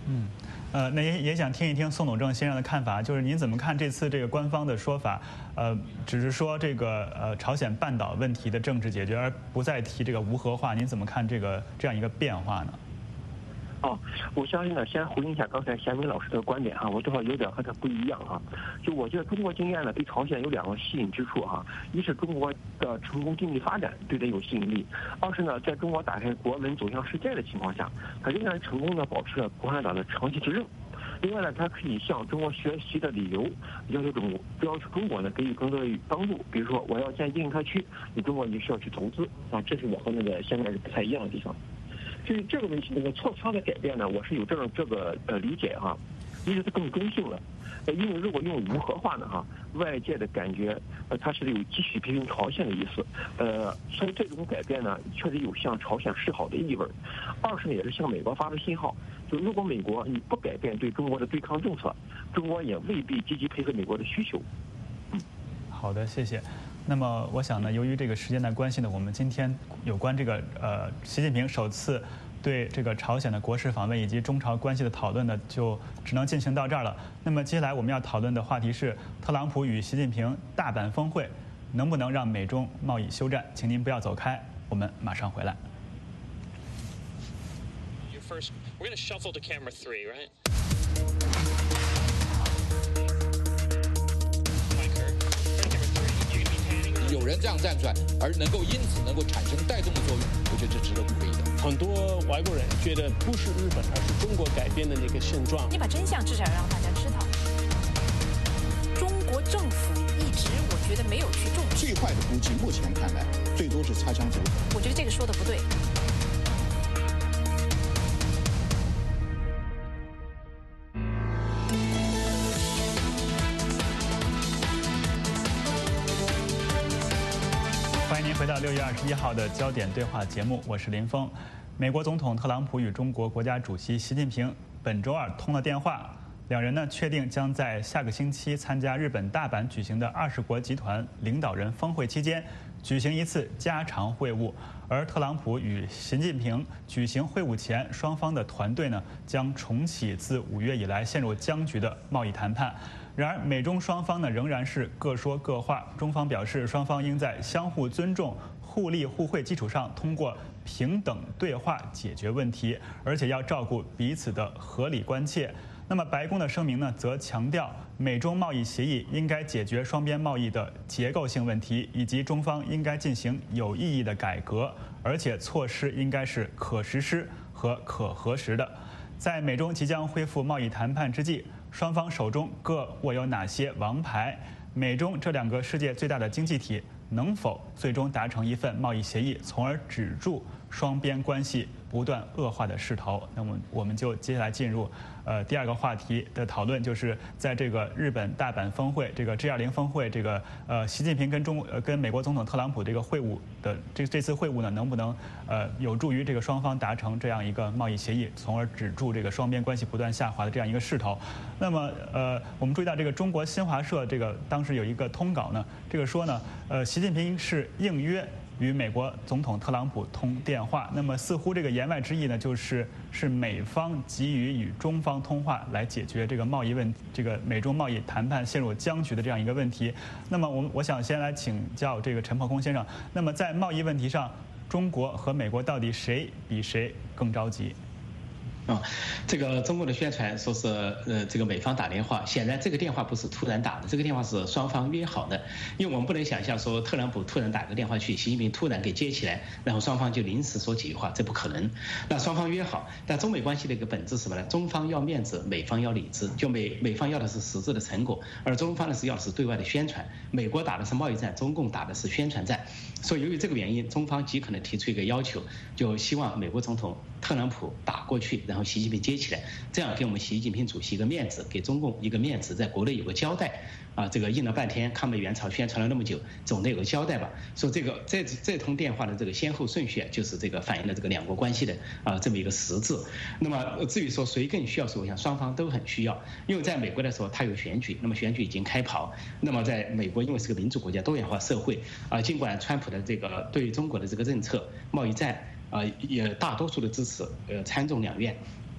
嗯。呃，那也也想听一听宋董正先生的看法，就是您怎么看这次这个官方的说法？呃，只是说这个呃朝鲜半岛问题的政治解决，而不再提这个无核化，您怎么看这个这样一个变化呢？ 哦，我相信呢，先回应一下刚才贤明老师的观点哈，我正好有点和他不一样哈。就我觉得中国经验呢，对朝鲜有两个吸引之处哈，一是中国的成功经济发展对它有吸引力，二是呢，在中国打开国门走向世界的情况下，它仍然成功的保持了共产党的长期执政。另外呢，它可以向中国学习的理由，要求中国要求中国呢给予更多的帮助。比如说，我要建经营特区，你中国你需要去投资啊，这是我和那个现在是不太一样的地方。至于这个问题，那个措施的改变呢，我是有这种这个呃理解哈，因为它更中性了。呃，因为如果用无核化呢哈，外界的感觉呃它是有继续批评朝鲜的意思。呃，所以这种改变呢，确实有向朝鲜示好的意味。二是呢，也是向美国发出信号，就如果美国你不改变对中国的对抗政策，中国也未必积极配合美国的需求。 嗯，好的，谢谢。那么我想呢，由于这个时间的关系呢，我们今天有关这个呃习近平首次对这个朝鲜的国事访问以及中朝关系的讨论呢，就只能进行到这儿了。那么接下来我们要讨论的话题是特朗普与习近平大阪峰会能不能让美中贸易休战？请您不要走开，我们马上回来。 First, we're going to shuffle to camera three, right? Camera three. 有人这样站出来，而能够因此能够产生带动的作用，我觉得这值得鼓励的。 很多外国人觉得不是日本，而是中国改变的那个现状。 你把真相至少让大家知道。中国政府一直，我觉得没有去重视。 最坏的估计，目前看来，最多是擦枪走火。 我觉得这个说的不对。 欢迎您回到六月二十一号的焦点对话节目，我是林峰。美国总统特朗普与中国国家主席习近平本周二通了电话，两人呢确定将在下个星期参加日本大阪举行的二十国集团领导人峰会期间举行一次家常会晤。而特朗普与习近平举行会晤前，双方的团队呢将重启自五月以来陷入僵局的贸易谈判。然而，美中双方呢仍然是各说各话。中方表示，双方应在相互尊重、互利互惠基础上，通过平等对话解决问题，而且要照顾彼此的合理关切。那么，白宫的声明呢，则强调美中贸易协议应该解决双边贸易的结构性问题，以及中方应该进行有意义的改革，而且措施应该是可实施和可核实的。在美中即将恢复贸易谈判之际，双方手中各握有哪些王牌？美中这两个世界最大的经济体能否最终达成一份贸易协议，从而止住双边关系不断恶化的势头？那么我们就接下来进入呃第二个话题的讨论，就是在这个日本大阪峰会，这个 G 二十 峰会，这个呃习近平跟中呃跟美国总统特朗普这个会晤的这这次会晤呢，能不能呃有助于这个双方达成这样一个贸易协议，从而止住这个双边关系不断下滑的这样一个势头？那么呃我们注意到这个中国新华社这个当时有一个通稿呢，这个说呢呃习近平是应约与美国总统特朗普通电话，那么似乎这个言外之意呢，就是是美方急于与中方通话来解决这个贸易问这个美中贸易谈判陷入僵局的这样一个问题。那么我我想先来请教这个陈破空先生，那么在贸易问题上，中国和美国到底谁比谁更着急？ 啊、哦，这个中国的宣传说是呃，这个美方打电话，显然这个电话不是突然打的，这个电话是双方约好的。因为我们不能想象说特朗普突然打个电话去，习近平突然给接起来，然后双方就临时说几句话，这不可能。那双方约好，但中美关系的一个本质是什么呢？中方要面子，美方要理智。就美美方要的是实质的成果，而中方呢是要的是对外的宣传。美国打的是贸易战，中共打的是宣传战。所以由于这个原因，中方极可能提出一个要求，就希望美国总统特朗普打过去，然后习近平接起来，这样给我们习近平主席一个面子，给中共一个面子，在国内有个交代。啊，这个印了半天抗美援朝宣传了那么久，总得有个交代吧。说这个这这通电话的这个先后顺序，就是这个反映了这个两国关系的啊这么一个实质。那么至于说谁更需要，我想双方都很需要。因为在美国的时候，它有选举，那么选举已经开跑。那么在美国，因为是个民主国家、多元化社会啊，尽管川普的这个对于中国的这个政策、贸易战啊，也大多数的支持呃参众两院。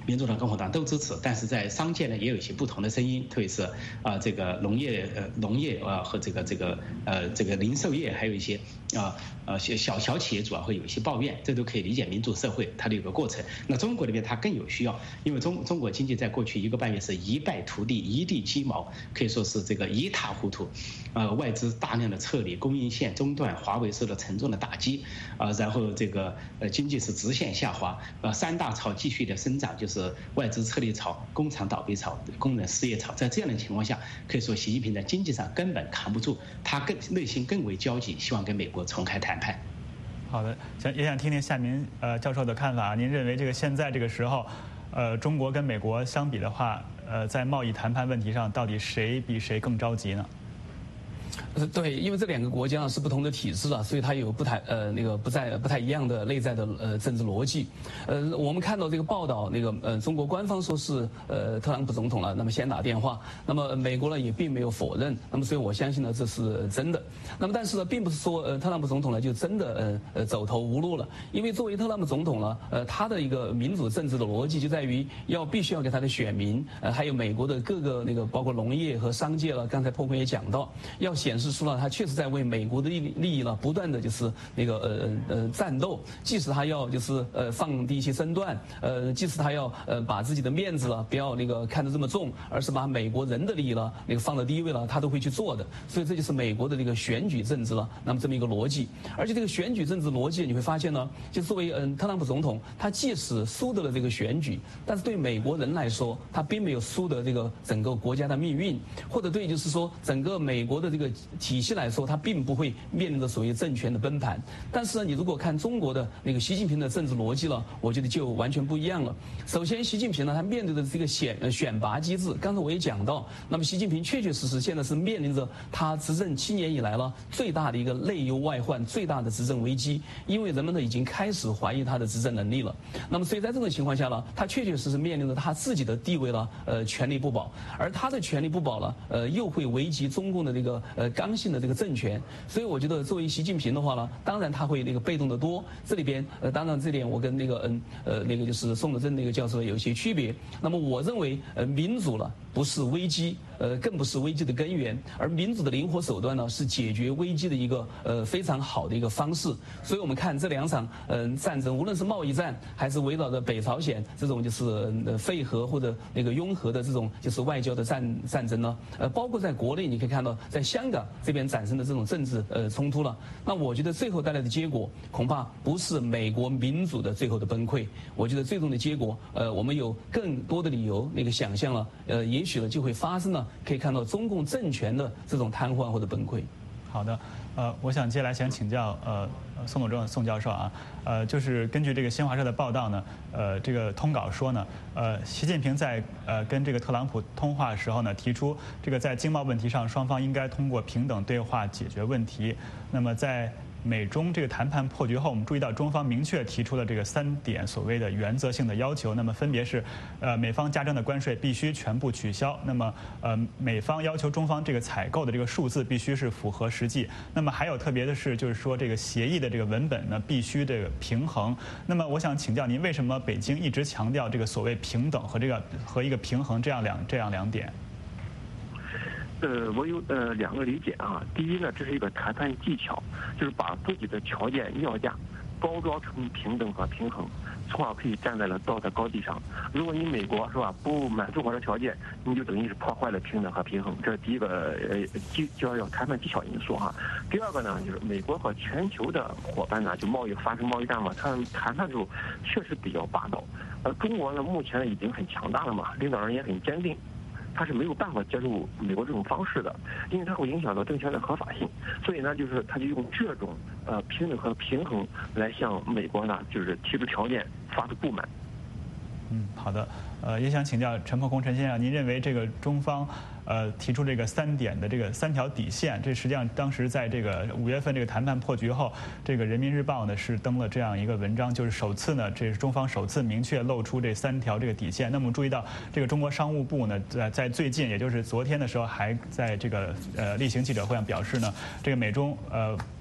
民主党、共和党都支持，但是在商界呢也有一些不同的声音，特别是啊这个农业呃农业啊和这个这个呃这个零售业，还有一些啊呃小小企业主啊会有一些抱怨，这都可以理解民主社会它的一个过程。那中国那边它更有需要，因为中中国经济在过去一个半月是一败涂地、一地鸡毛，可以说是这个一塌糊涂，呃外资大量的撤离，供应链中断，华为受到沉重的打击啊，然后这个呃经济是直线下滑，呃三大潮继续的生长，就是外资撤离潮、工厂倒闭潮、工人失业潮。在这样的情况下，可以说习近平在经济上根本扛不住，他更内心更为焦急，希望跟美国重开谈判。 好的，想也想听听夏明呃教授的看法。您认为这个现在这个时候，呃，中国跟美国相比的话，呃，在贸易谈判问题上，到底谁比谁更着急呢？ 呃，对，因为这两个国家是不同的体制了，所以它有不太呃那个不在不太一样的内在的呃政治逻辑。呃，我们看到这个报道，那个呃中国官方说是呃特朗普总统了，那么先打电话，那么美国呢也并没有否认，那么所以我相信呢这是真的。那么但是呢，并不是说呃特朗普总统呢就真的呃呃走投无路了，因为作为特朗普总统呢，呃他的一个民主政治的逻辑就在于要必须要给他的选民，呃还有美国的各个那个包括农业和商界了，刚才破坤也讲到，要显示出了他确实在为美国的利利益呢不断的就是那个呃呃战斗，即使他要就是呃放低一些身段，呃即使他要呃把自己的面子了不要那个看得这么重，而是把美国人的利益了那个放到第一位了，他都会去做的。所以这就是美国的这个选举政治了，那么这么一个逻辑。而且这个选举政治逻辑你会发现呢，就作为嗯特朗普总统，他即使输得了这个选举，但是对美国人来说，他并没有输得这个整个国家的命运，或者对就是说整个美国的这个体系来说，它并不会面临着所谓政权的崩盘。但是呢，你如果看中国的那个习近平的政治逻辑了，我觉得就完全不一样了。首先，习近平呢，他面对的这个选呃选拔机制，刚才我也讲到，那么习近平确确实实现在是面临着他执政七年以来了最大的一个内忧外患、最大的执政危机，因为人们呢已经开始怀疑他的执政能力了。那么所以在这种情况下呢，他确确实实面临着他自己的地位了，呃，权力不保，而他的权力不保了，呃，又会危及中共的这个呃刚性的这个政权。所以我觉得作为习近平的话呢，当然他会那个被动的多。这里边呃，当然这点我跟那个嗯呃那个就是宋德珍那个教授有一些区别。那么我认为呃民主了不是危机，呃更不是危机的根源，而民主的灵活手段呢是解决危机的一个呃非常好的一个方式。所以我们看这两场嗯、呃、战争，无论是贸易战还是围绕着北朝鲜这种就是呃废核或者那个拥核的这种就是外交的战战争呢，呃包括在国内你可以看到在香港这边产生的这种政治呃冲突了。那我觉得最后带来的结果恐怕不是美国民主的最后的崩溃，我觉得最终的结果呃我们有更多的理由那个想象了，呃也许呢就会发生了可以看到中共政权的这种瘫痪或者崩溃。 好的，呃，我想接下来想请教呃宋董正宋教授啊，呃，就是根据这个新华社的报道呢，呃，这个通稿说呢，呃，习近平在呃跟这个特朗普通话的时候呢，提出这个在经贸问题上双方应该通过平等对话解决问题。那么在美中这个谈判破局后，我们注意到中方明确提出了这个三点所谓的原则性的要求，那么分别是，呃，美方加征的关税必须全部取消，那么呃，美方要求中方这个采购的这个数字必须是符合实际，那么还有特别的是，就是说这个协议的这个文本呢必须这个平衡。那么我想请教您，为什么北京一直强调这个所谓平等和这个和一个平衡这样两这样两点？ 呃，我有呃两个理解啊。第一呢，这是一个谈判技巧，就是把自己的条件要价包装成平等和平衡，从而可以站在了道德高地上。如果你美国是吧不满足我的条件，你就等于是破坏了平等和平衡，这是第一个呃技叫要谈判技巧因素哈。第二个呢，就是美国和全球的伙伴呢，就贸易发生贸易战嘛，他们谈判的时候确实比较霸道。而中国呢，目前呢已经很强大了嘛，领导人也很坚定。他是没有办法接受美国这种方式的，因为它会影响到政权的合法性，所以呢，就是他就用这种呃平等和平衡来向美国呢，就是提出条件，发出不满。 嗯，好的，呃，也想请教陈破空陈先生，您认为这个中方呃提出这个三点的这个三条底线，这实际上当时在这个五月份这个谈判破局后，这个人民日报呢是登了这样一个文章，就是首次呢，这是中方首次明确露出这三条这个底线。那么注意到这个中国商务部呢，在在最近，也就是昨天的时候，还在这个呃例行记者会上表示呢，这个美中呃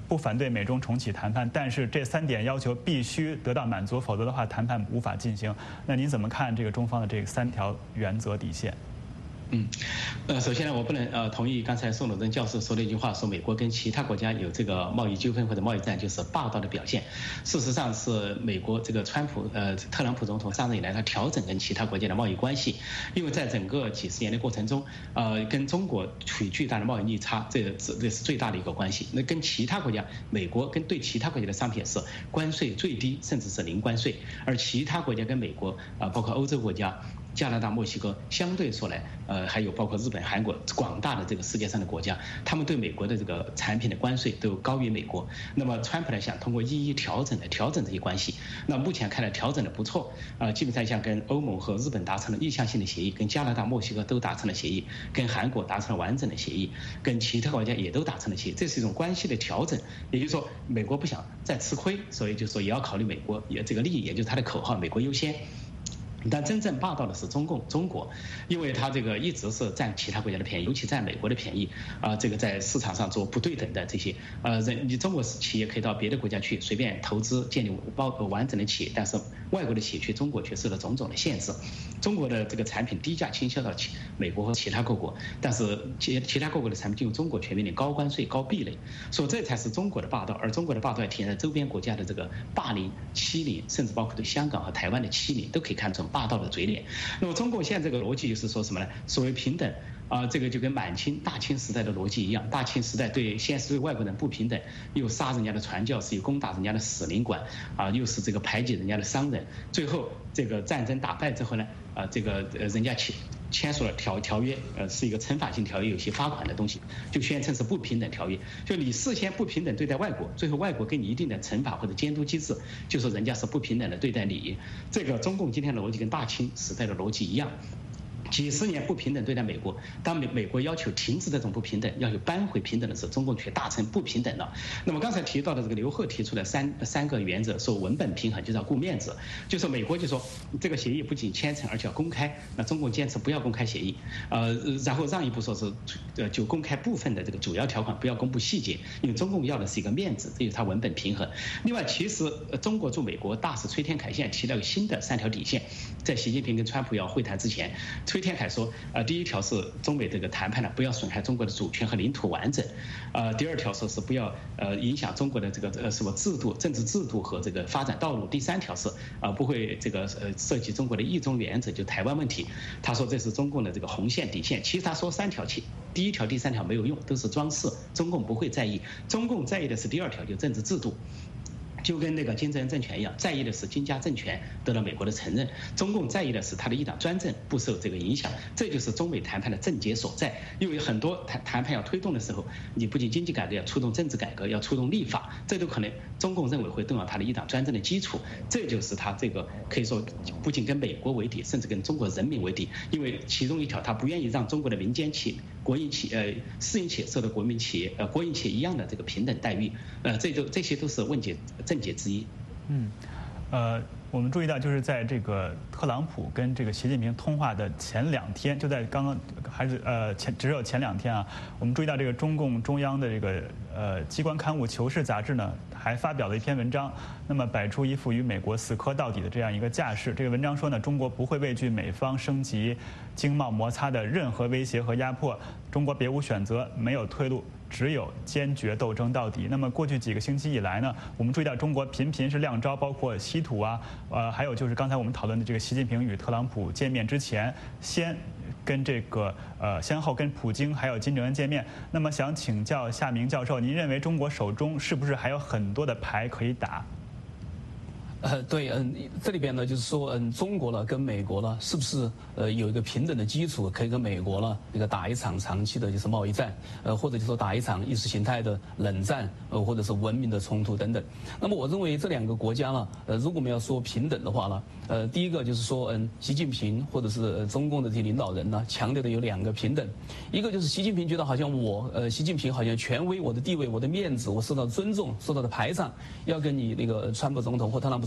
不反对美中重启谈判，但是这三点要求必须得到满足，否则的话谈判无法进行。那您怎么看这个中方的这三条原则底线？ 嗯，呃，首先呢，我不能呃同意刚才宋鲁登教授说的一句话，说美国跟其他国家有这个贸易纠纷或者贸易战就是霸道的表现。事实上是美国这个川普呃特朗普总统上任以来，他调整跟其他国家的贸易关系，因为在整个几十年的过程中，呃，跟中国处于巨大的贸易逆差，这这这是最大的一个关系。那跟其他国家，美国跟对其他国家的商品是关税最低，甚至是零关税，而其他国家跟美国啊、呃，包括欧洲国家。加拿大、墨西哥相对说来，呃，还有包括日本、韩国，广大的这个世界上的国家，他们对美国的这个产品的关税都高于美国。那么，川普呢想通过一一调整来调整这些关系。那目前看来调整的不错，啊、呃，基本上像跟欧盟和日本达成了意向性的协议，跟加拿大、墨西哥都达成了协议，跟韩国达成了完整的协议，跟其他国家也都达成了协议。这是一种关系的调整，也就是说，美国不想再吃亏，所以就说也要考虑美国也这个利益，也就是他的口号“美国优先”。但真正霸道的是中共中国，因为他这个一直是占其他国家的便宜，尤其占美国的便宜啊、呃，这个在市场上做不对等的这些呃人，你中国企业可以到别的国家去随便投资建立包完整的企业，但是外国的企业去中国却受到种种的限制。中国的这个产品低价倾销到其美国和其他各国，但是其其他各国的产品进入中国却面临高关税、高壁垒，所以这才是中国的霸道。而中国的霸道也体现在周边国家的这个霸凌、欺凌，甚至包括对香港和台湾的欺凌，都可以看成霸道的嘴脸。那么中共现在这个逻辑就是说什么呢？所谓平等啊、呃，这个就跟满清、大清时代的逻辑一样。大清时代对先是对外国人不平等，又杀人家的传教士，又攻打人家的使领馆啊、呃，又是这个排挤人家的商人。最后这个战争打败之后呢，啊、呃，这个呃人家签签署了条条约，呃，是一个惩罚性条约，有些罚款的东西，就宣称是不平等条约。就你事先不平等对待外国，最后外国给你一定的惩罚或者监督机制，就说人家是不平等的对待你。这个中共今天的逻辑跟大清时代的逻辑一样。几十年不平等对待美国，当美美国要求停止这种不平等，要求扳回平等的时候，中共却大成不平等了。那么刚才提到的这个刘鹤提出的三三个原则，说文本平衡就是要顾面子，就说美国就说这个协议不仅签成，而且要公开。那中共坚持不要公开协议，呃，然后让一步说是呃就公开部分的这个主要条款，不要公布细节，因为中共要的是一个面子，这就是它文本平衡。另外，其实中国驻美国大使崔天凯现在提到一个新的三条底线，在习近平跟川普要会谈之前。崔天凯说，呃，第一条是中美这个谈判呢，不要损害中国的主权和领土完整，呃，第二条说是不要呃影响中国的这个呃什么制度、政治制度和这个发展道路，第三条是啊、呃、不会这个呃涉及中国的一中原则，就台湾问题。他说这是中共的这个红线底线。其实他说三条，其第一条、第三条没有用，都是装饰，中共不会在意，中共在意的是第二条，就政治制度。就跟那个金正恩政权一样，在意的是金家政权得到美国的承认，中共在意的是他的一党专政不受这个影响，这就是中美谈判的症结所在。因为很多谈谈判要推动的时候，你不仅经济改革要触动政治改革，要触动立法，这都可能中共认为会动摇他的一党专政的基础，这就是他这个可以说不仅跟美国为敌，甚至跟中国人民为敌。因为其中一条，他不愿意让中国的民间企业、国营企呃私营企业受到国民企业呃国营企业一样的这个平等待遇，呃，这都这些都是问题症结之一。 嗯，呃，我们注意到，就是在这个特朗普跟这个习近平通话的前两天，就在刚刚还是呃前只有前两天啊，我们注意到这个中共中央的这个呃机关刊物《求是》杂志呢，还发表了一篇文章，那么摆出一副与美国死磕到底的这样一个架势。这个文章说呢，中国不会畏惧美方升级经贸摩擦的任何威胁和压迫，中国别无选择，没有退路。只有坚决斗争到底。那么过去几个星期以来呢，我们注意到中国频频是亮招，包括稀土啊，呃，还有就是刚才我们讨论的这个习近平与特朗普见面之前，先跟这个呃先后跟普京还有金正恩见面。那么想请教夏明教授，您认为中国手中是不是还有很多的牌可以打？ 呃，对，嗯，这里边呢，就是说，嗯，中国呢跟美国呢，是不是呃有一个平等的基础，可以跟美国呢这个打一场长期的就是贸易战，呃，或者就说打一场意识形态的冷战，呃，或者是文明的冲突等等。那么我认为这两个国家呢，呃，如果我们要说平等的话呢，呃，第一个就是说，嗯，习近平或者是中共的这些领导人呢，强调的有两个平等，一个就是习近平觉得好像我，呃，习近平好像权威、我的地位、我的面子，我受到尊重、受到的排场，要跟你那个川普总统或特朗普总统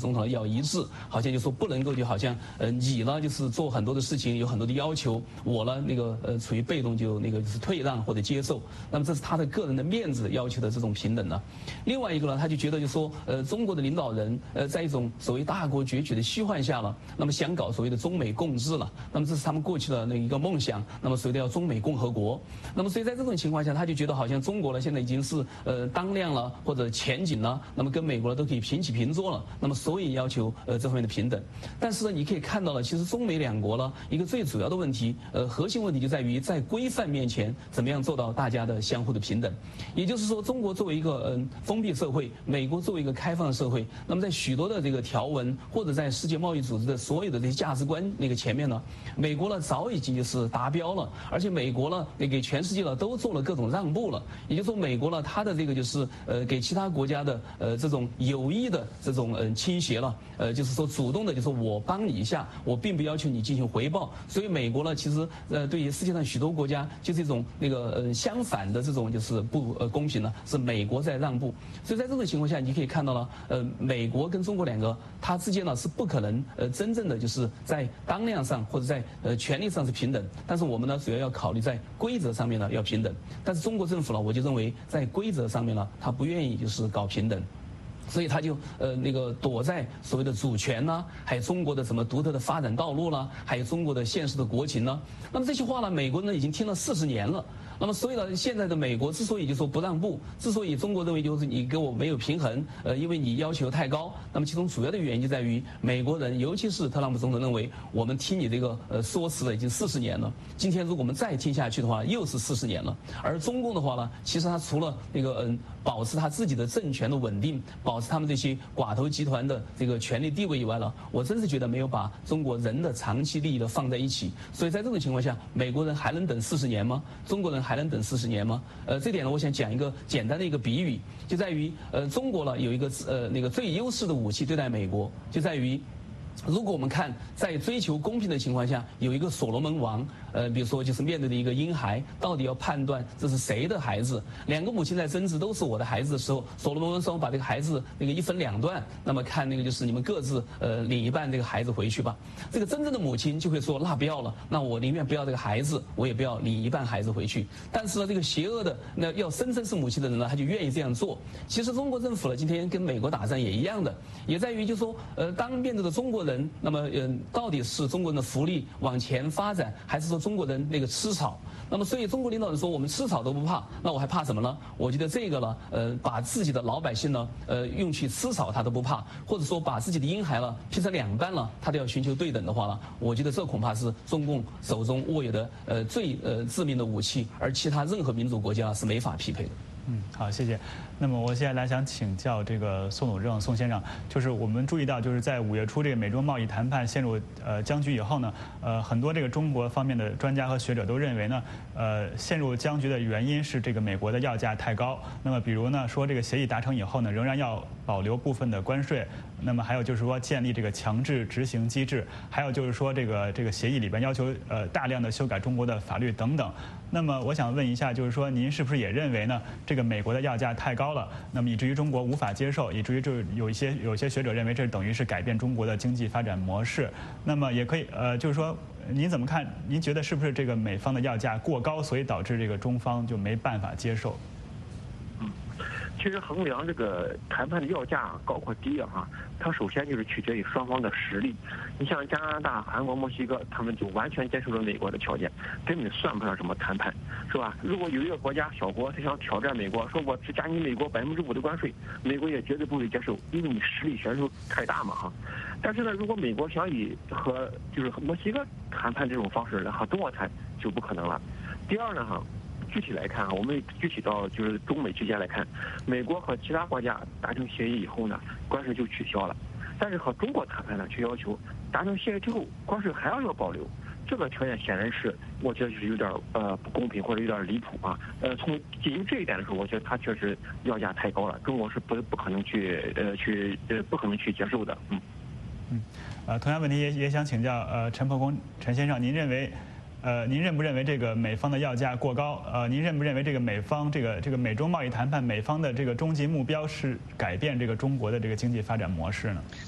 总统要一致，好像就说不能够就好像呃你呢就是做很多的事情有很多的要求，我呢那个呃处于被动就那个就是退让或者接受，那么这是他的个人的面子要求的这种平等呢。另外一个呢，他就觉得就说呃中国的领导人呃在一种所谓大国崛起的虚幻下了，那么想搞所谓的中美共治了，那么这是他们过去的那一个梦想，那么所谓的要中美共和国，那么所以在这种情况下，他就觉得好像中国呢现在已经是呃当量了或者前景了，那么跟美国呢都可以平起平坐了，那么所以要求呃这方面的平等。但是呢，你可以看到了，其实中美两国呢一个最主要的问题，呃核心问题就在于在规范面前怎么样做到大家的相互的平等。也就是说，中国作为一个嗯封闭社会，美国作为一个开放的社会，那么在许多的这个条文或者在世界贸易组织的所有的这些价值观那个前面呢，美国呢早已经就是达标了，而且美国呢也给全世界呢都做了各种让步了。也就是说，美国呢它的这个就是呃给其他国家的呃这种有意的这种嗯、呃、倾斜了，呃就是说主动的就说我帮你一下，我并不要求你进行回报。所以美国呢其实呃对于世界上许多国家就是一种那个呃相反的这种就是不呃公平呢，是美国在让步。所以在这种情况下，你可以看到了呃美国跟中国两个它之间呢是不可能呃真正的就是在当量上或者在呃权力上是平等，但是我们呢主要要考虑在规则上面呢要平等。但是中国政府呢，我就认为在规则上面呢，他不愿意就是搞平等。所以他就呃那个躲在所谓的主权呢，还有中国的什么独特的发展道路啦，还有中国的现实的国情呢。那么这些话呢，美国呢已经听了四十年了。那么所以呢，现在的美国之所以就说不让步，之所以中国认为就是你跟我没有平衡，呃，因为你要求太高。那么其中主要的原因就在于美国人，尤其是特朗普总统认为，我们听你这个呃说辞了已经四十年了，今天如果我们再听下去的话，又是四十年了。而中共的话呢，其实他除了那个嗯保持他自己的政权的稳定，保持他们这些寡头集团的这个权力地位以外呢，我真是觉得没有把中国人的长期利益的放在一起。所以在这种情况下，美国人还能等四十年吗？中国人还能等四十年吗？呃，这点呢，我想讲一个简单的一个比喻，就在于呃，中国呢有一个呃那个最优势的武器对待美国，就在于。如果我们看在追求公平的情况下，有一个所罗门王，呃，比如说就是面对的一个婴孩，到底要判断这是谁的孩子，两个母亲在争执都是我的孩子的时候，所罗门王说我把这个孩子那个一分两段，那么看那个就是你们各自呃领一半这个孩子回去吧。这个真正的母亲就会说那不要了，那我宁愿不要这个孩子，我也不要领一半孩子回去。但是呢，这个邪恶的那要声称是母亲的人呢，他就愿意这样做。其实中国政府呢，今天跟美国打仗也一样的，也在于就说呃，当面对的中国人。人，那么嗯、呃，到底是中国人的福利往前发展，还是说中国人那个吃草？那么所以中国领导人说我们吃草都不怕，那我还怕什么呢？我觉得这个呢，呃，把自己的老百姓呢，呃，用去吃草他都不怕，或者说把自己的婴孩呢劈成两半了，他都要寻求对等的话呢，我觉得这恐怕是中共手中握有的呃最呃致命的武器，而其他任何民主国家是没法匹配的。 嗯，好，谢谢。那么我现在来想请教这个宋鲁正宋先生，就是我们注意到，就是在五月初这个美中贸易谈判陷入呃僵局以后呢，呃，很多这个中国方面的专家和学者都认为呢，呃，陷入僵局的原因是这个美国的要价太高。那么比如呢，说这个协议达成以后呢，仍然要保留部分的关税。那么还有就是说建立这个强制执行机制，还有就是说这个这个协议里边要求呃大量的修改中国的法律等等。那么我想问一下，就是说您是不是也认为呢，这个美国的要价太高了，那么以至于中国无法接受，以至于就有一些有些学者认为这等于是改变中国的经济发展模式。那么也可以呃就是说您怎么看？您觉得是不是这个美方的要价过高，所以导致这个中方就没办法接受？ 嗯，其实衡量这个谈判的要价高或低啊，哈，它首先就是取决于双方的实力。你像加拿大、韩国、墨西哥，他们就完全接受了美国的条件，根本算不上什么谈判，是吧？如果有一个国家小国，他想挑战美国，说我只加你美国百分之五的关税，美国也绝对不会接受，因为你实力悬殊太大嘛，哈。但是呢，如果美国想以和就是和墨西哥谈判这种方式来和中国谈，就不可能了。第二呢，哈。具体来看啊，我们具体到就是中美之间来看，美国和其他国家达成协议以后呢，关税就取消了，但是和中国谈判呢，却要求达成协议之后关税还要要保留，这个条件显然是我觉得就是有点呃不公平或者有点离谱啊。呃，从基于这一点的时候，我觉得它确实要价太高了，中国是不不可能去呃去呃不可能去接受的。嗯嗯，呃，同样问题也也想请教呃陈破公陈先生，您认为？呃，您认不认为这个美方的要价过高？呃，您认不认为这个美方这个这个美中贸易谈判美方的这个终极目标是改变这个中国的这个经济发展模式呢？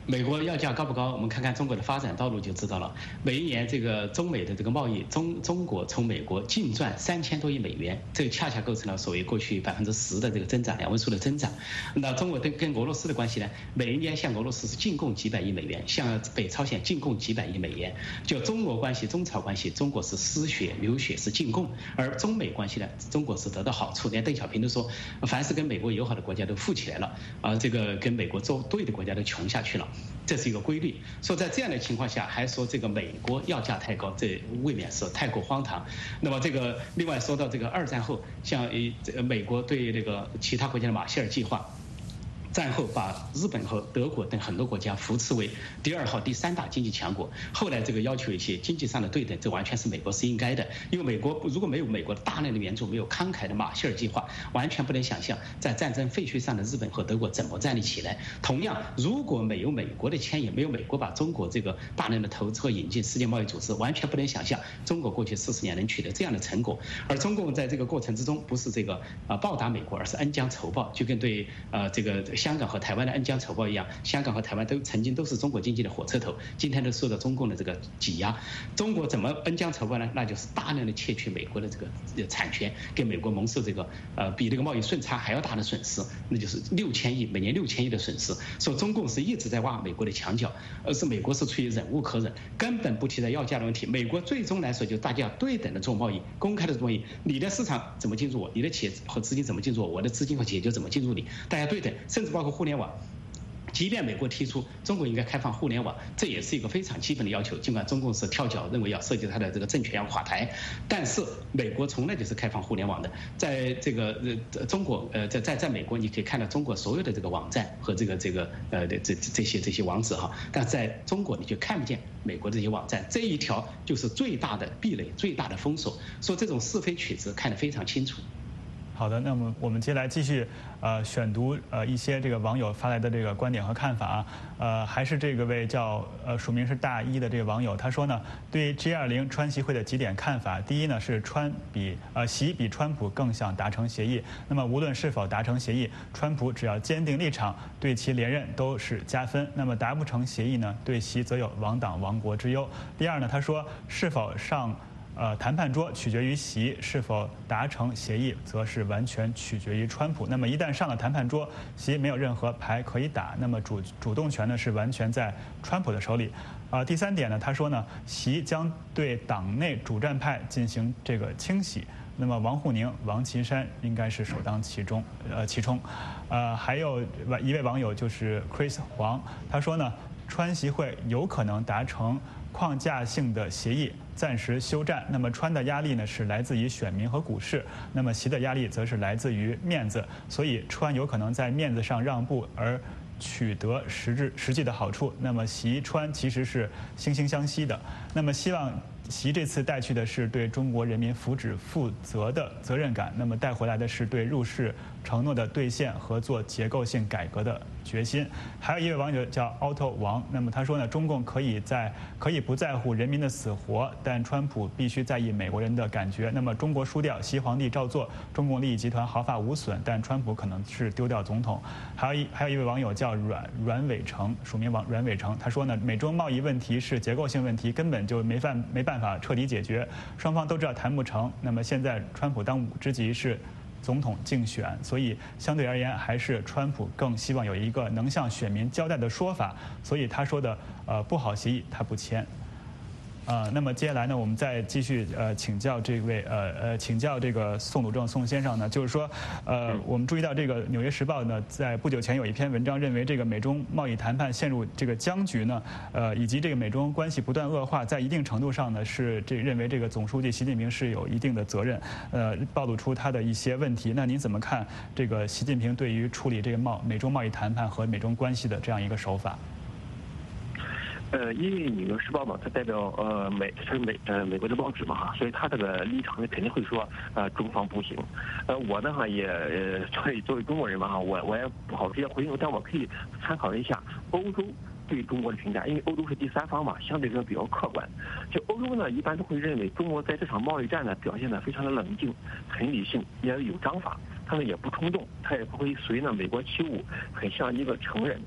美国要价高不高？我们看看中国的发展道路就知道了。每一年这个中美的这个贸易，中中国从美国净赚三千多亿美元，这个恰恰构成了所谓过去百分之十的这个增长，两位数的增长。那中国跟跟俄罗斯的关系呢？每一年向俄罗斯是进贡几百亿美元，向北朝鲜进贡几百亿美元。就中俄关系、中朝关系，中国是失血流血是进贡，而中美关系呢，中国是得到好处。连邓小平都说，凡是跟美国友好的国家都富起来了，啊，这个跟美国作对的国家都穷下去了。这是一个规律。说在这样的情况下，还说这个美国要价太高，这未免是太过荒唐。那么这个另外说到这个二战后，像呃美国对这个其他国家的马歇尔计划。战后把日本和德国等很多国家扶持为第二号、第三大经济强国。后来这个要求一些经济上的对等，这完全是美国是应该的。因为美国如果没有美国的大量的援助，没有慷慨的马歇尔计划，完全不能想象在战争废墟上的日本和德国怎么站立起来。同样，如果没有美国的牵引，没有美国把中国这个大量的投资和引进世界贸易组织，完全不能想象中国过去四十年能取得这样的成果。而中共在这个过程之中，不是这个啊报答美国，而是恩将仇报，就跟对呃这个。香港和台湾的恩将仇报一样，香港和台湾都曾经都是中国经济的火车头，今天都受到中共的这个挤压。中国怎么恩将仇报呢？那就是大量的窃取美国的这个产权，给美国蒙受这个呃比这个贸易顺差还要大的损失，那就是六千亿每年六千亿的损失。说中共是一直在挖美国的墙角，而是美国是出于忍无可忍，根本不提在要价的问题。美国最终来说就大家要对等的做贸易，公开的做贸易，你的市场怎么进入我，你的企业和资金怎么进入我，我的资金和企业就怎么进入你，大家对等，甚至包括互联网。即便美国提出中国应该开放互联网，这也是一个非常基本的要求。尽管中共是跳脚，认为要涉及它的这个政权要垮台，但是美国从来就是开放互联网的。在这个呃中国呃在在在美国，你可以看到中国所有的这个网站和这个这个呃这这些这些网址哈，但在中国你就看不见美国这些网站，这一条就是最大的壁垒，最大的封锁。说这种是非曲直看得非常清楚。 好的，那么我们接下来继续呃选读呃一些这个网友发来的这个观点和看法啊，呃还是这个位叫呃署名是大一的这个网友，他说呢，对 G 二零 川习会的几点看法，第一呢是川比呃习比川普更想达成协议，那么无论是否达成协议，川普只要坚定立场，对其连任都是加分，那么达不成协议呢，对习则有亡党亡国之忧。第二呢，他说是否上呃，谈判桌取决于习，是否达成协议，则是完全取决于川普。那么一旦上了谈判桌，习没有任何牌可以打，那么主主动权呢是完全在川普的手里。啊、呃，第三点呢，他说呢，习将对党内主战派进行这个清洗。那么王沪宁、王岐山应该是首当其冲，呃，其冲。呃，还有一位网友就是 Chris 黄，他说呢，川习会有可能达成框架性的协议，暂时休战。那么川的压力呢是来自于选民和股市，那么习的压力则是来自于面子，所以川有可能在面子上让步而取得实质实际的好处。那么习川其实是惺惺相惜的。那么希望习这次带去的是对中国人民福祉负责的责任感，那么带回来的是对入世承诺的兑现和做结构性改革的决心。还有一位网友叫凹头王，那么他说呢，中共可以在可以不在乎人民的死活，但川普必须在意美国人的感觉。那么中国输掉，西皇帝照做，中共利益集团毫发无损，但川普可能是丢掉总统。还有一还有一位网友叫阮阮伟成，署名王阮伟成，他说呢，美中贸易问题是结构性问题，根本就没办没办法彻底解决，双方都知道谈不成。那么现在川普当务之急是总统竞选，所以相对而言还是川普更希望有一个能向选民交代的说法，所以他说的呃不好协议他不签。呃，那么接下来呢，我们再继续呃请教这位呃呃请教这个宋鲁正宋先生呢，就是说，呃，我们注意到这个《纽约时报》呢，在不久前有一篇文章认为，这个美中贸易谈判陷入这个僵局呢，呃，以及这个美中关系不断恶化，在一定程度上呢，是这认为这个总书记习近平是有一定的责任，呃，暴露出他的一些问题。那您怎么看这个习近平对于处理这个贸美中贸易谈判和美中关系的这样一个手法？ 呃，因为《纽约时报》嘛，它代表呃美是美呃美国的报纸嘛哈，所以它这个立场呢肯定会说呃中方不行。呃，我呢哈也呃作为作为中国人嘛哈，我我也不好直接回应，但我可以参考一下欧洲对中国的评价，因为欧洲是第三方嘛，相对来说比较客观。就欧洲呢，一般都会认为中国在这场贸易战呢表现得非常的冷静、很理性，也有章法，他们也不冲动，他也不会随呢美国起舞，很像一个成人。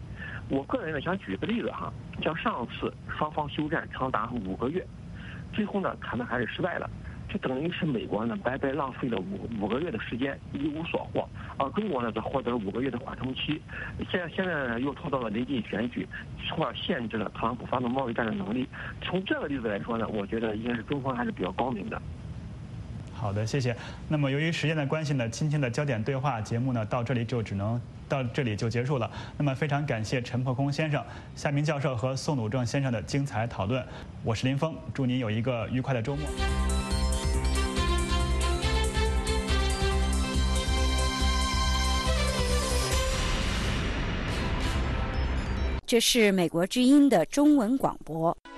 我个人呢想举个例子哈，像上次双方休战长达五个月，最后呢谈判还是失败了。这等于是美国呢白白浪费了五五个月的时间，一无所获，而中国呢则获得了五个月的缓冲期。现在现在呢又拖到了临近选举，从而限制了特朗普发动贸易战的能力。从这个例子来说呢，我觉得应该是中方还是比较高明的。 好的，谢谢。那么由于时间的关系呢，今天的焦点对话节目呢到这里就只能到这里就结束了。那么非常感谢陈破空先生、夏明教授和宋鲁正先生的精彩讨论。我是林峰，祝您有一个愉快的周末。 这是美国之音的中文广播。